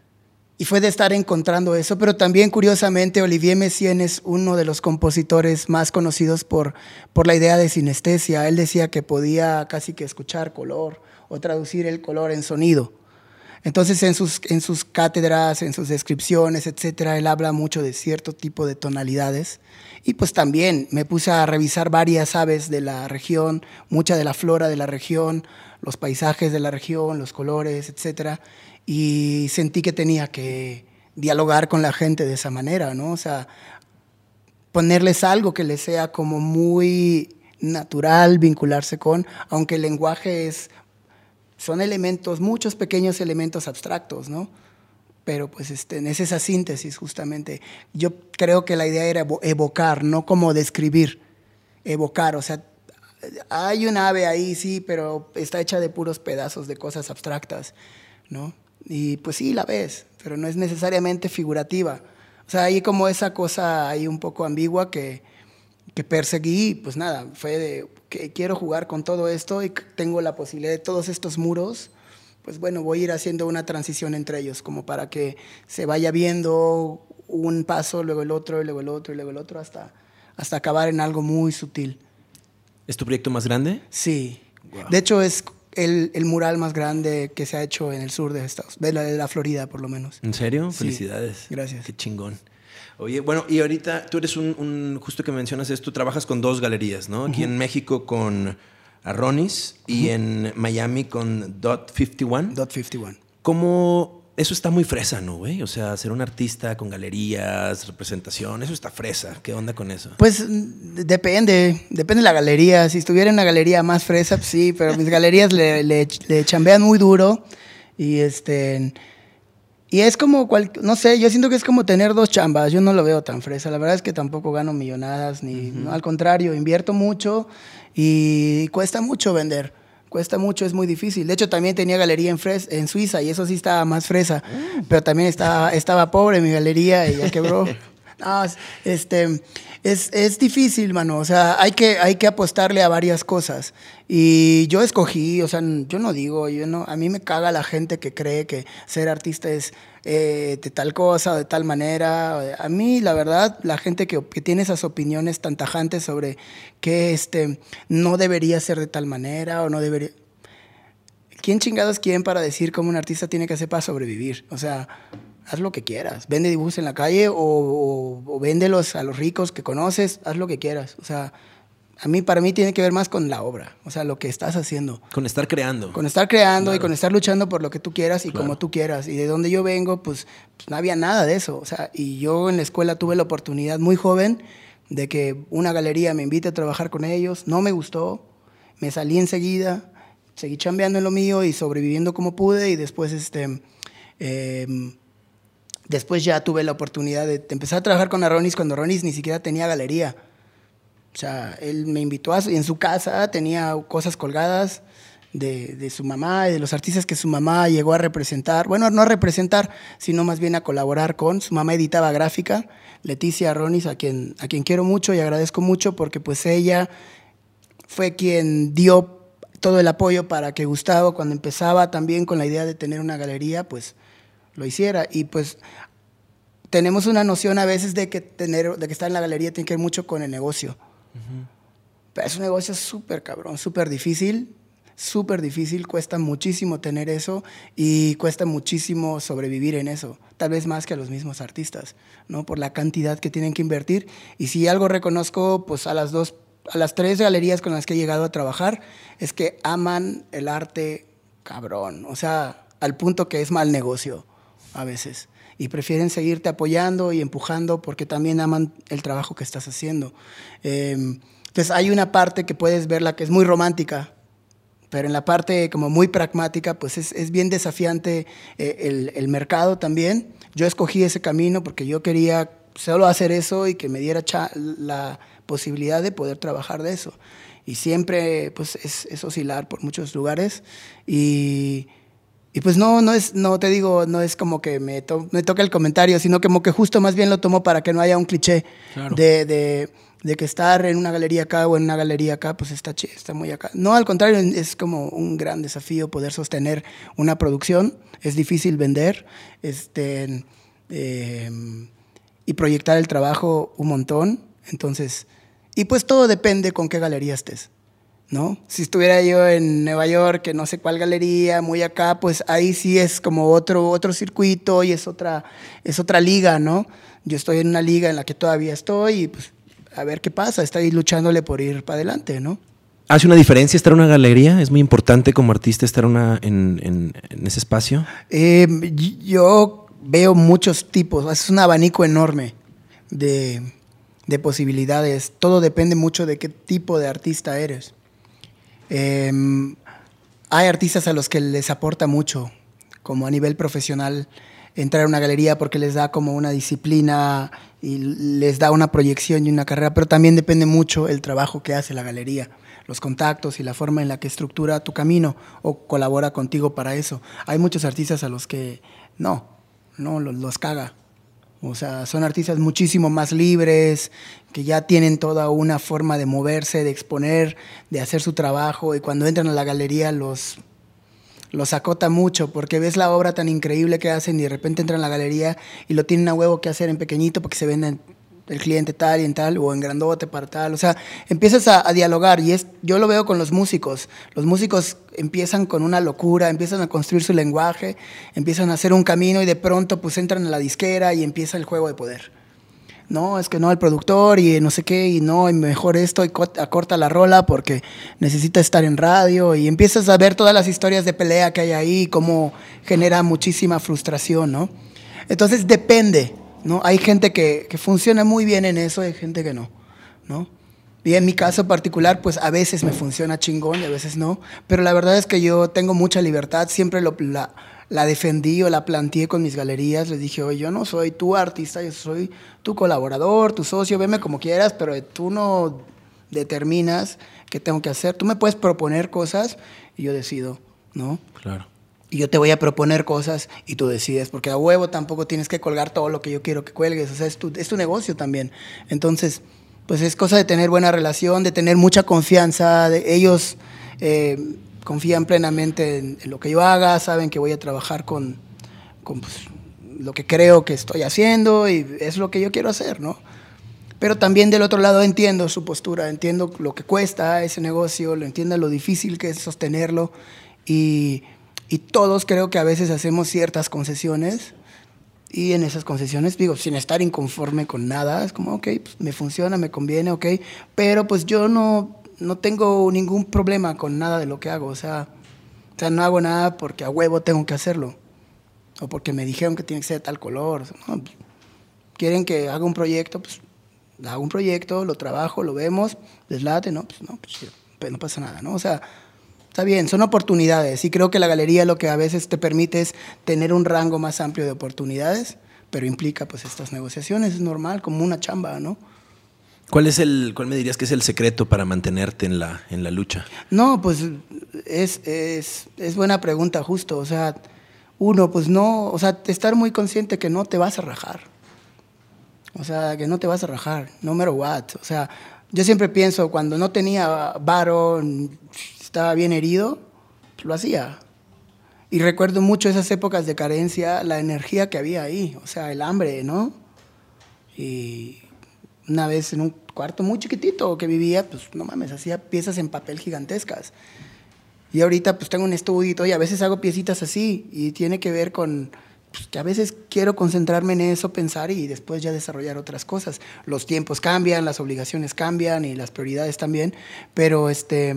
y fue de estar encontrando eso, pero también curiosamente Olivier Messiaen es uno de los compositores más conocidos por la idea de sinestesia. Él decía que podía casi que escuchar color o traducir el color en sonido. Entonces en sus cátedras, en sus descripciones, etcétera, él habla mucho de cierto tipo de tonalidades. Y pues también me puse a revisar varias aves de la región, mucha de la flora de la región, los paisajes de la región, los colores, etcétera. Y sentí que tenía que dialogar con la gente de esa manera, ¿no? O sea, ponerles algo que les sea como muy natural vincularse con, aunque el lenguaje son elementos, muchos pequeños elementos abstractos, ¿no? Pero pues es esa síntesis justamente. Yo creo que la idea era evocar, no como describir, evocar. O sea, hay un ave ahí, sí, pero está hecha de puros pedazos de cosas abstractas, ¿no? Y pues sí, la ves, pero no es necesariamente figurativa. O sea, hay como esa cosa ahí un poco ambigua que perseguí, pues nada, fue de que quiero jugar con todo esto y tengo la posibilidad de todos estos muros, pues bueno, voy a ir haciendo una transición entre ellos, como para que se vaya viendo un paso, luego el otro, y luego el otro, y luego el otro, hasta acabar en algo muy sutil. ¿Es tu proyecto más grande? Sí. Wow. De hecho, es el mural más grande que se ha hecho en el sur de la Florida, por lo menos. ¿En serio? Sí. Felicidades. Gracias. Qué chingón. Oye, bueno, y ahorita tú eres justo que mencionas esto, trabajas con 2 galerías, ¿no? Aquí en México con Arronis y en Miami con Dot 51. Dot 51. ¿Cómo? Eso está muy fresa, ¿no, güey? O sea, ser un artista con galerías, representación, eso está fresa. ¿Qué onda con eso? Pues depende de la galería. Si estuviera en una galería más fresa, pues sí, pero mis galerías le chambean muy duro y y es como, no sé, yo siento que es como tener 2 chambas. Yo no lo veo tan fresa. La verdad es que tampoco gano millonadas, no, al contrario, invierto mucho y cuesta mucho vender. Cuesta mucho, es muy difícil. De hecho, también tenía galería en Suiza y eso sí estaba más fresa. Pero también estaba pobre mi galería y ya quebró. No, es difícil, mano. O sea, hay que apostarle a varias cosas. Y yo escogí, o sea, yo no digo, a mí me caga la gente que cree que ser artista es de tal cosa o de tal manera. A mí, la verdad, la gente que tiene esas opiniones tan tajantes sobre que no debería ser de tal manera o no debería... ¿Quién chingados quién para decir cómo un artista tiene que hacer para sobrevivir? O sea, haz lo que quieras. Vende dibujos en la calle o véndelos a los ricos que conoces, haz lo que quieras. O sea, para mí tiene que ver más con la obra, o sea, lo que estás haciendo. Con estar creando. Con estar creando, claro. Y con estar luchando por lo que tú quieras y Claro. como tú quieras. Y de donde yo vengo, pues no había nada de eso. O sea, y yo en la escuela tuve la oportunidad muy joven de que una galería me invite a trabajar con ellos. No me gustó, me salí enseguida, seguí chambeando en lo mío y sobreviviendo como pude. Y después, después ya tuve la oportunidad de empezar a trabajar con Aronis cuando Aronis ni siquiera tenía galería. O sea, él me invitó en su casa, tenía cosas colgadas de su mamá y de los artistas que su mamá llegó a representar. Bueno, no a representar, sino más bien a colaborar con. Su mamá editaba gráfica, Leticia Aronis, a quien quiero mucho y agradezco mucho porque pues ella fue quien dio todo el apoyo para que Gustavo, cuando empezaba también con la idea de tener una galería, pues lo hiciera. Y pues tenemos una noción a veces de que estar en la galería tiene que ver mucho con el negocio. Pero es un negocio súper cabrón, súper difícil, cuesta muchísimo tener eso y cuesta muchísimo sobrevivir en eso, tal vez más que a los mismos artistas, ¿no? Por la cantidad que tienen que invertir. Y si algo reconozco, pues a las 3 galerías con las que he llegado a trabajar, es que aman el arte cabrón, o sea, al punto que es mal negocio a veces. Y prefieren seguirte apoyando y empujando porque también aman el trabajo que estás haciendo. Entonces hay una parte que puedes verla que es muy romántica, pero en la parte como muy pragmática, pues es bien desafiante el mercado también. Yo escogí ese camino porque yo quería solo hacer eso y que me diera la posibilidad de poder trabajar de eso. Y siempre pues es oscilar por muchos lugares y pues no es como que me toca el comentario, sino como que justo más bien lo tomo para que no haya un cliché. Claro. de que estar en una galería acá o en una galería acá, pues está muy acá. No, al contrario, es como un gran desafío poder sostener una producción. Es difícil vender y proyectar el trabajo un montón. Entonces, y pues todo depende con qué galería estés, ¿no? Si estuviera yo en Nueva York, que no sé cuál galería, muy acá, pues ahí sí es como otro circuito y es otra liga, ¿no? Yo estoy en una liga en la que todavía estoy y pues a ver qué pasa, estoy luchándole por ir para adelante, ¿no? ¿Hace una diferencia estar en una galería? ¿Es muy importante como artista estar en ese espacio? Yo veo muchos tipos, es un abanico enorme de posibilidades. Todo depende mucho de qué tipo de artista eres. Hay artistas a los que les aporta mucho, como a nivel profesional, entrar a una galería porque les da como una disciplina y les da una proyección y una carrera, pero también depende mucho el trabajo que hace la galería, los contactos y la forma en la que estructura tu camino o colabora contigo para eso. Hay muchos artistas a los que los caga. O sea, son artistas muchísimo más libres, que ya tienen toda una forma de moverse, de exponer, de hacer su trabajo, y cuando entran a la galería los acota mucho, porque ves la obra tan increíble que hacen y de repente entran a la galería y lo tienen a huevo que hacer en pequeñito porque se venden el cliente tal y en tal, o en grandote para tal. O sea, empiezas a dialogar y yo lo veo con los músicos. Los músicos empiezan con una locura, empiezan a construir su lenguaje, empiezan a hacer un camino y de pronto pues entran a la disquera y empieza el juego de poder. No, es que no, el productor y no sé qué, y no, y mejor esto, y acorta la rola porque necesita estar en radio, y empiezas a ver todas las historias de pelea que hay ahí, cómo genera muchísima frustración, ¿no? Entonces depende, ¿no? Hay gente que funciona muy bien en eso, hay gente que no, ¿no? Y en mi caso particular, pues a veces me funciona chingón y a veces no, pero la verdad es que yo tengo mucha libertad, siempre la defendí o la planteé con mis galerías, les dije, oye, yo no soy tu artista, yo soy tu colaborador, tu socio, veme como quieras, pero tú no determinas qué tengo que hacer. Tú me puedes proponer cosas y yo decido, ¿no? Claro. Y yo te voy a proponer cosas y tú decides, porque a huevo tampoco tienes que colgar todo lo que yo quiero que cuelgues, o sea, es tu negocio también. Entonces, pues es cosa de tener buena relación, de tener mucha confianza, ellos confían plenamente en lo que yo haga, saben que voy a trabajar con pues, lo que creo que estoy haciendo y es lo que yo quiero hacer, ¿no? Pero también del otro lado entiendo su postura, entiendo lo que cuesta ese negocio, lo entiendo lo difícil que es sostenerlo y todos creo que a veces hacemos ciertas concesiones Y en esas concesiones, digo, sin estar inconforme con nada, es como, ok, pues me funciona, me conviene, ok, pero pues yo no tengo ningún problema con nada de lo que hago, o sea, no hago nada porque a huevo tengo que hacerlo, o porque me dijeron que tiene que ser de tal color, o sea, no, pues, quieren que haga un proyecto, pues hago un proyecto, lo trabajo, lo vemos, les late, no, pues sí, pues no pasa nada, ¿no? O sea, está bien, son oportunidades y creo que la galería lo que a veces te permite es tener un rango más amplio de oportunidades, pero implica pues estas negociaciones, es normal, como una chamba, ¿no? ¿Cuál me dirías que es el secreto para mantenerte en la lucha? No, pues es buena pregunta justo, o sea, uno pues no, o sea, estar muy consciente que no te vas a rajar, o sea, que no te vas a rajar, no matter what, o sea, yo siempre pienso cuando no tenía varo, estaba bien herido, pues lo hacía. Y recuerdo mucho esas épocas de carencia, la energía que había ahí, o sea, el hambre, ¿no? Y una vez en un cuarto muy chiquitito que vivía, pues no mames, hacía piezas en papel gigantescas. Y ahorita pues tengo un estudio y a veces hago piecitas así y tiene que ver con pues, que a veces quiero concentrarme en eso, pensar y después ya desarrollar otras cosas. Los tiempos cambian, las obligaciones cambian y las prioridades también, pero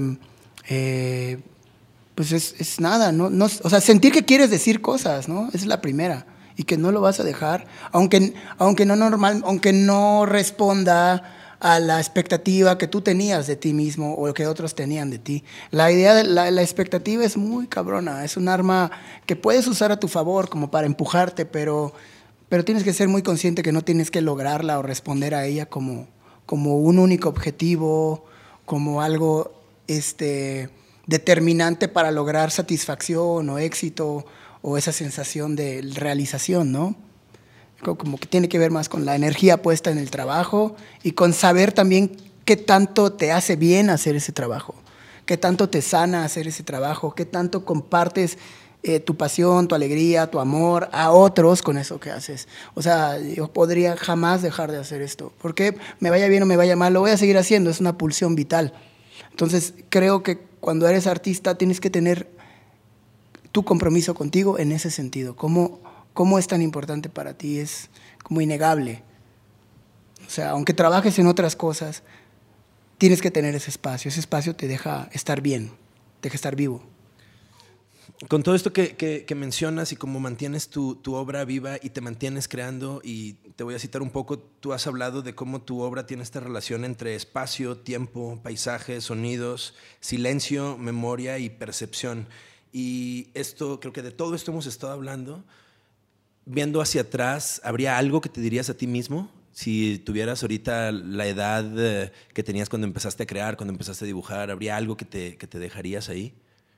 pues es nada, ¿no? O sea, sentir que quieres decir cosas, ¿no? Esa es la primera. Y que no lo vas a dejar, aunque no responda a la expectativa que tú tenías de ti mismo o que otros tenían de ti. La idea de la expectativa es muy cabrona, es un arma que puedes usar a tu favor como para empujarte, pero tienes que ser muy consciente que no tienes que lograrla o responder a ella como un único objetivo, como algo determinante para lograr satisfacción o éxito o esa sensación de realización, ¿no? Como que tiene que ver más con la energía puesta en el trabajo y con saber también qué tanto te hace bien hacer ese trabajo, qué tanto te sana hacer ese trabajo, qué tanto compartes tu pasión, tu alegría, tu amor a otros con eso que haces. O sea, yo podría jamás dejar de hacer esto, porque me vaya bien o me vaya mal, lo voy a seguir haciendo, es una pulsión vital. Entonces, creo que cuando eres artista tienes que tener tu compromiso contigo en ese sentido. ¿Cómo es tan importante para ti? Es como innegable. O sea, aunque trabajes en otras cosas, tienes que tener ese espacio. Ese espacio te deja estar bien, te deja estar vivo. Con todo esto que mencionas y cómo mantienes tu obra viva y te mantienes creando, y te voy a citar un poco, tú has hablado de cómo tu obra tiene esta relación entre espacio, tiempo, paisajes, sonidos, silencio, memoria y percepción. Y esto, creo que de todo esto hemos estado hablando. Viendo hacia atrás, ¿habría algo que te dirías a ti mismo? Si tuvieras ahorita la edad que tenías cuando empezaste a crear, cuando empezaste a dibujar, ¿habría algo que te dejarías ahí?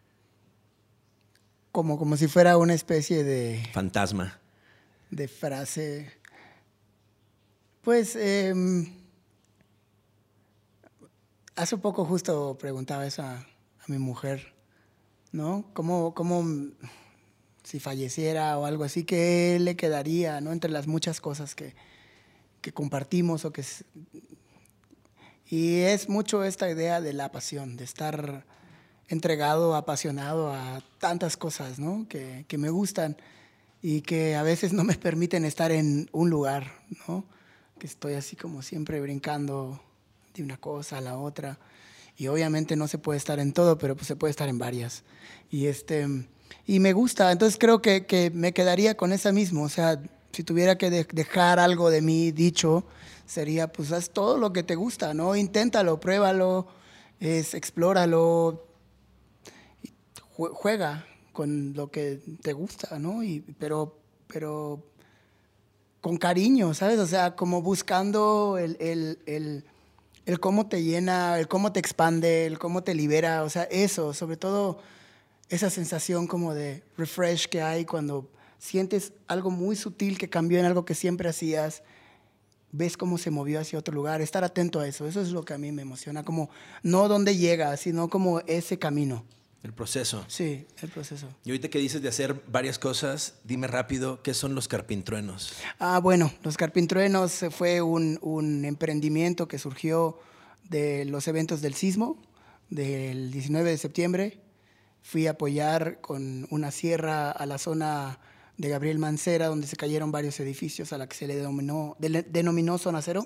Como si fuera una especie de Fantasma. frase. Pues hace poco justo preguntaba eso a mi mujer, ¿no? ¿Cómo si falleciera o algo así, qué le quedaría, ¿no? Entre las muchas cosas que compartimos y es mucho esta idea de la pasión, de estar entregado, apasionado a tantas cosas, ¿no? Que me gustan y que a veces no me permiten estar en un lugar, ¿no? Que estoy así como siempre brincando de una cosa a la otra. Y obviamente no se puede estar en todo, pero pues se puede estar en varias. Y me gusta, entonces creo que me quedaría con esa misma. O sea, si tuviera que dejar algo de mí dicho, sería pues haz todo lo que te gusta, ¿no? Inténtalo, pruébalo, explóralo, juega con lo que te gusta, ¿no? Pero con cariño, ¿sabes? O sea, como buscando el cómo te llena, el cómo te expande, el cómo te libera, o sea, eso, sobre todo esa sensación como de refresh que hay cuando sientes algo muy sutil que cambió en algo que siempre hacías, ves cómo se movió hacia otro lugar, estar atento a eso es lo que a mí me emociona, como no dónde llega, sino como ese camino. El proceso. Sí, el proceso. Y ahorita que dices de hacer varias cosas, dime rápido, ¿qué son los carpintruenos? Bueno, los carpintruenos fue un emprendimiento que surgió de los eventos del sismo del 19 de septiembre. Fui a apoyar con una sierra a la zona de Gabriel Mancera, donde se cayeron varios edificios a la que se le denominó Zona Cero.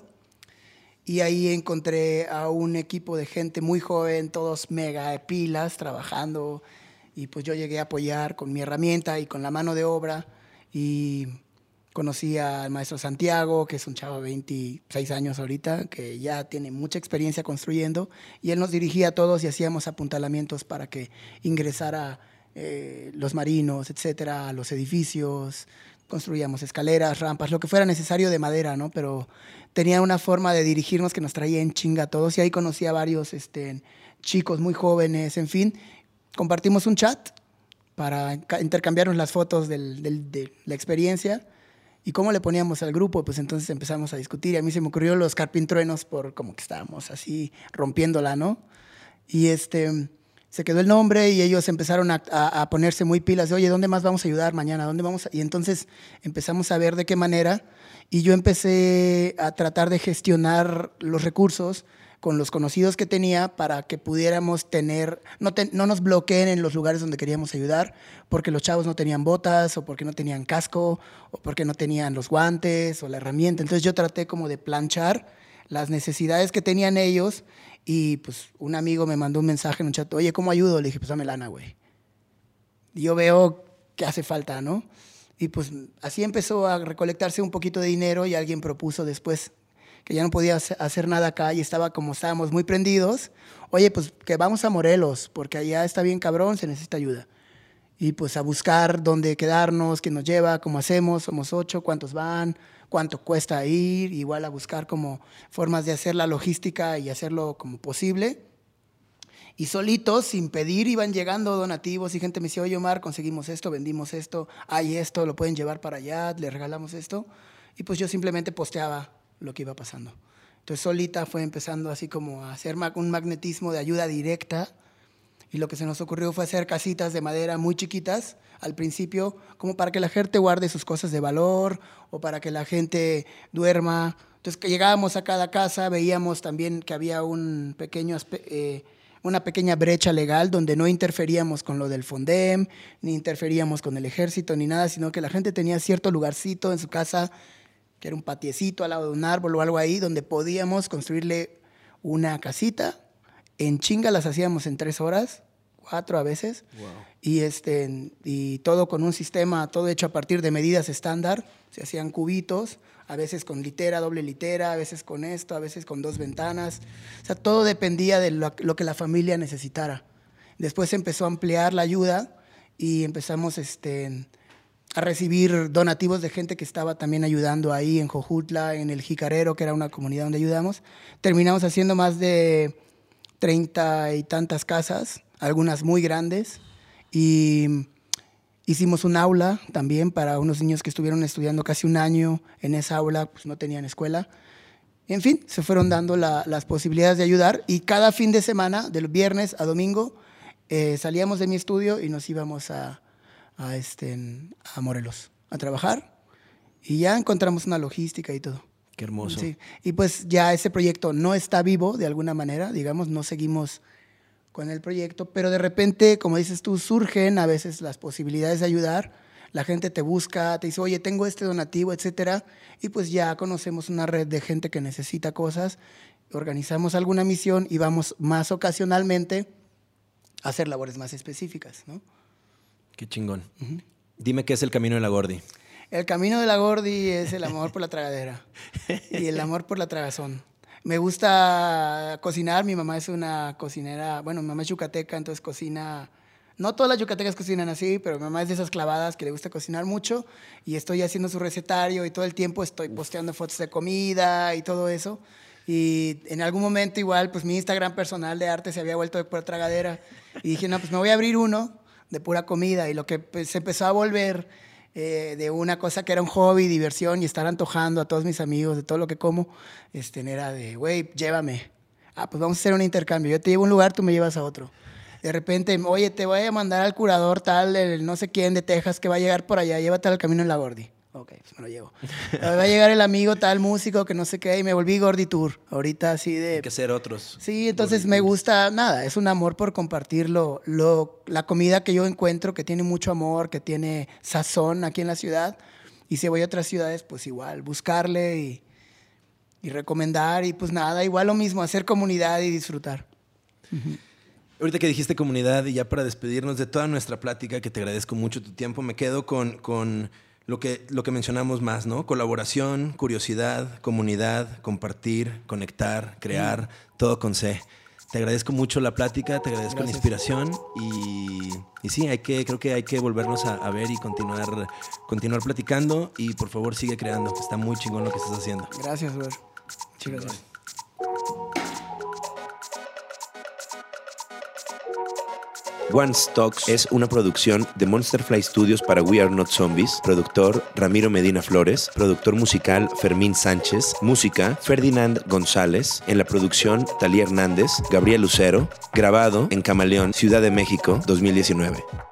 Y ahí encontré a un equipo de gente muy joven, todos mega pilas, trabajando. Y pues yo llegué a apoyar con mi herramienta y con la mano de obra. Y conocí al maestro Santiago, que es un chavo de 26 años ahorita, que ya tiene mucha experiencia construyendo. Y él nos dirigía a todos y hacíamos apuntalamientos para que ingresara los marinos, etcétera, a los edificios. Construíamos escaleras, rampas, lo que fuera necesario de madera, ¿no? Pero tenía una forma de dirigirnos que nos traía en chinga a todos. Y ahí conocí a varios chicos muy jóvenes, en fin. Compartimos un chat para intercambiarnos las fotos de la experiencia. ¿Y cómo le poníamos al grupo? Pues entonces empezamos a discutir. Y a mí se me ocurrió los carpintruenos por como que estábamos así rompiéndola, ¿no? Y se quedó el nombre y ellos empezaron a ponerse muy pilas de, oye, ¿dónde más vamos a ayudar mañana? ¿Dónde vamos? Y entonces empezamos a ver de qué manera y yo empecé a tratar de gestionar los recursos con los conocidos que tenía para que pudiéramos tener, no nos bloqueen en los lugares donde queríamos ayudar, porque los chavos no tenían botas o porque no tenían casco o porque no tenían los guantes o la herramienta. Entonces yo traté como de planchar las necesidades que tenían ellos. Y pues un amigo me mandó un mensaje en un chat, oye, ¿cómo ayudo? Le dije, pues dame lana, güey. Y yo veo que hace falta, ¿no? Y pues así empezó a recolectarse un poquito de dinero y alguien propuso después que ya no podía hacer nada acá y estábamos muy prendidos. Oye, pues que vamos a Morelos, porque allá está bien cabrón, se necesita ayuda. Y pues a buscar dónde quedarnos, quién nos lleva, cómo hacemos, somos 8, cuántos van, cuánto cuesta ir, igual a buscar como formas de hacer la logística y hacerlo como posible. Y solitos, sin pedir, iban llegando donativos y gente me decía, oye Omar, conseguimos esto, vendimos esto, hay esto, lo pueden llevar para allá, le regalamos esto. Y pues yo simplemente posteaba lo que iba pasando. Entonces solita fue empezando así como a hacer un magnetismo de ayuda directa. Y lo que se nos ocurrió fue hacer casitas de madera muy chiquitas al principio, como para que la gente guarde sus cosas de valor o para que la gente duerma. Entonces, que llegábamos a cada casa, veíamos también que había una pequeña brecha legal donde no interferíamos con lo del Fondem, ni interferíamos con el ejército, ni nada, sino que la gente tenía cierto lugarcito en su casa, que era un patiecito al lado de un árbol o algo ahí, donde podíamos construirle una casita. En chinga las hacíamos en 3 horas, 4 a veces. Wow. Y todo con un sistema, todo hecho a partir de medidas estándar. Se hacían cubitos, a veces con litera, doble litera, a veces con esto, a veces con 2 ventanas. O sea, todo dependía de lo que la familia necesitara. Después se empezó a ampliar la ayuda y empezamos a recibir donativos de gente que estaba también ayudando ahí en Jojutla, en el Jicarero, que era una comunidad donde ayudamos. Terminamos haciendo más de 30 y tantas casas, algunas muy grandes, y hicimos un aula también para unos niños que estuvieron estudiando casi un año en esa aula, pues no tenían escuela. En fin, se fueron dando las posibilidades de ayudar y cada fin de semana, del viernes a domingo, salíamos de mi estudio y nos íbamos a Morelos a trabajar y ya encontramos una logística y todo. Qué hermoso. Sí. Y pues ya ese proyecto no está vivo de alguna manera, digamos, no seguimos con el proyecto, pero de repente, como dices tú, surgen a veces las posibilidades de ayudar, la gente te busca, te dice, oye, tengo este donativo, etcétera, y pues ya conocemos una red de gente que necesita cosas, organizamos alguna misión y vamos más ocasionalmente a hacer labores más específicas, ¿no? Qué chingón. Uh-huh. Dime qué es el Camino de la Gordi. El camino de la Gordi es el amor por la tragadera y el amor por la tragazón. Me gusta cocinar, mi mamá es una cocinera, bueno, mi mamá es yucateca, entonces cocina, no todas las yucatecas cocinan así, pero mi mamá es de esas clavadas que le gusta cocinar mucho y estoy haciendo su recetario y todo el tiempo estoy posteando fotos de comida y todo eso. Y en algún momento igual, pues mi Instagram personal de arte se había vuelto de pura tragadera y dije, no, pues me voy a abrir uno de pura comida y lo que pues, se empezó a volver de una cosa que era un hobby, diversión y estar antojando a todos mis amigos de todo lo que como, era de, güey, llévame. Ah, pues vamos a hacer un intercambio. Yo te llevo a un lugar, tú me llevas a otro. De repente, oye, te voy a mandar al curador tal, el no sé quién de Texas que va a llegar por allá, llévate al Camino de la Gordi. Ok, pues me lo llevo. Va a llegar el amigo tal músico que no sé qué y me volví Gordy Tour. Ahorita así de... Hay que ser otros. Sí, entonces me gusta, nada, es un amor por compartir la comida que yo encuentro, que tiene mucho amor, que tiene sazón aquí en la ciudad. Y si voy a otras ciudades, pues igual, buscarle y recomendar. Y pues nada, igual lo mismo, hacer comunidad y disfrutar. Ahorita que dijiste comunidad y ya para despedirnos de toda nuestra plática, que te agradezco mucho tu tiempo, me quedo con lo que mencionamos más, ¿no? Colaboración, curiosidad, comunidad, compartir, conectar, crear, todo con C. Te agradezco mucho la plática, te agradezco la inspiración y sí, creo que hay que volvernos a ver y continuar platicando y por favor sigue creando, está muy chingón lo que estás haciendo. Gracias, Fer. Muchas gracias. Once Talks es una producción de Monsterfly Studios para We Are Not Zombies. Productor Ramiro Medina Flores. Productor musical Fermín Sánchez. Música Ferdinand González. En la producción Talía Hernández, Gabriel Lucero. Grabado en Camaleón, Ciudad de México, 2019.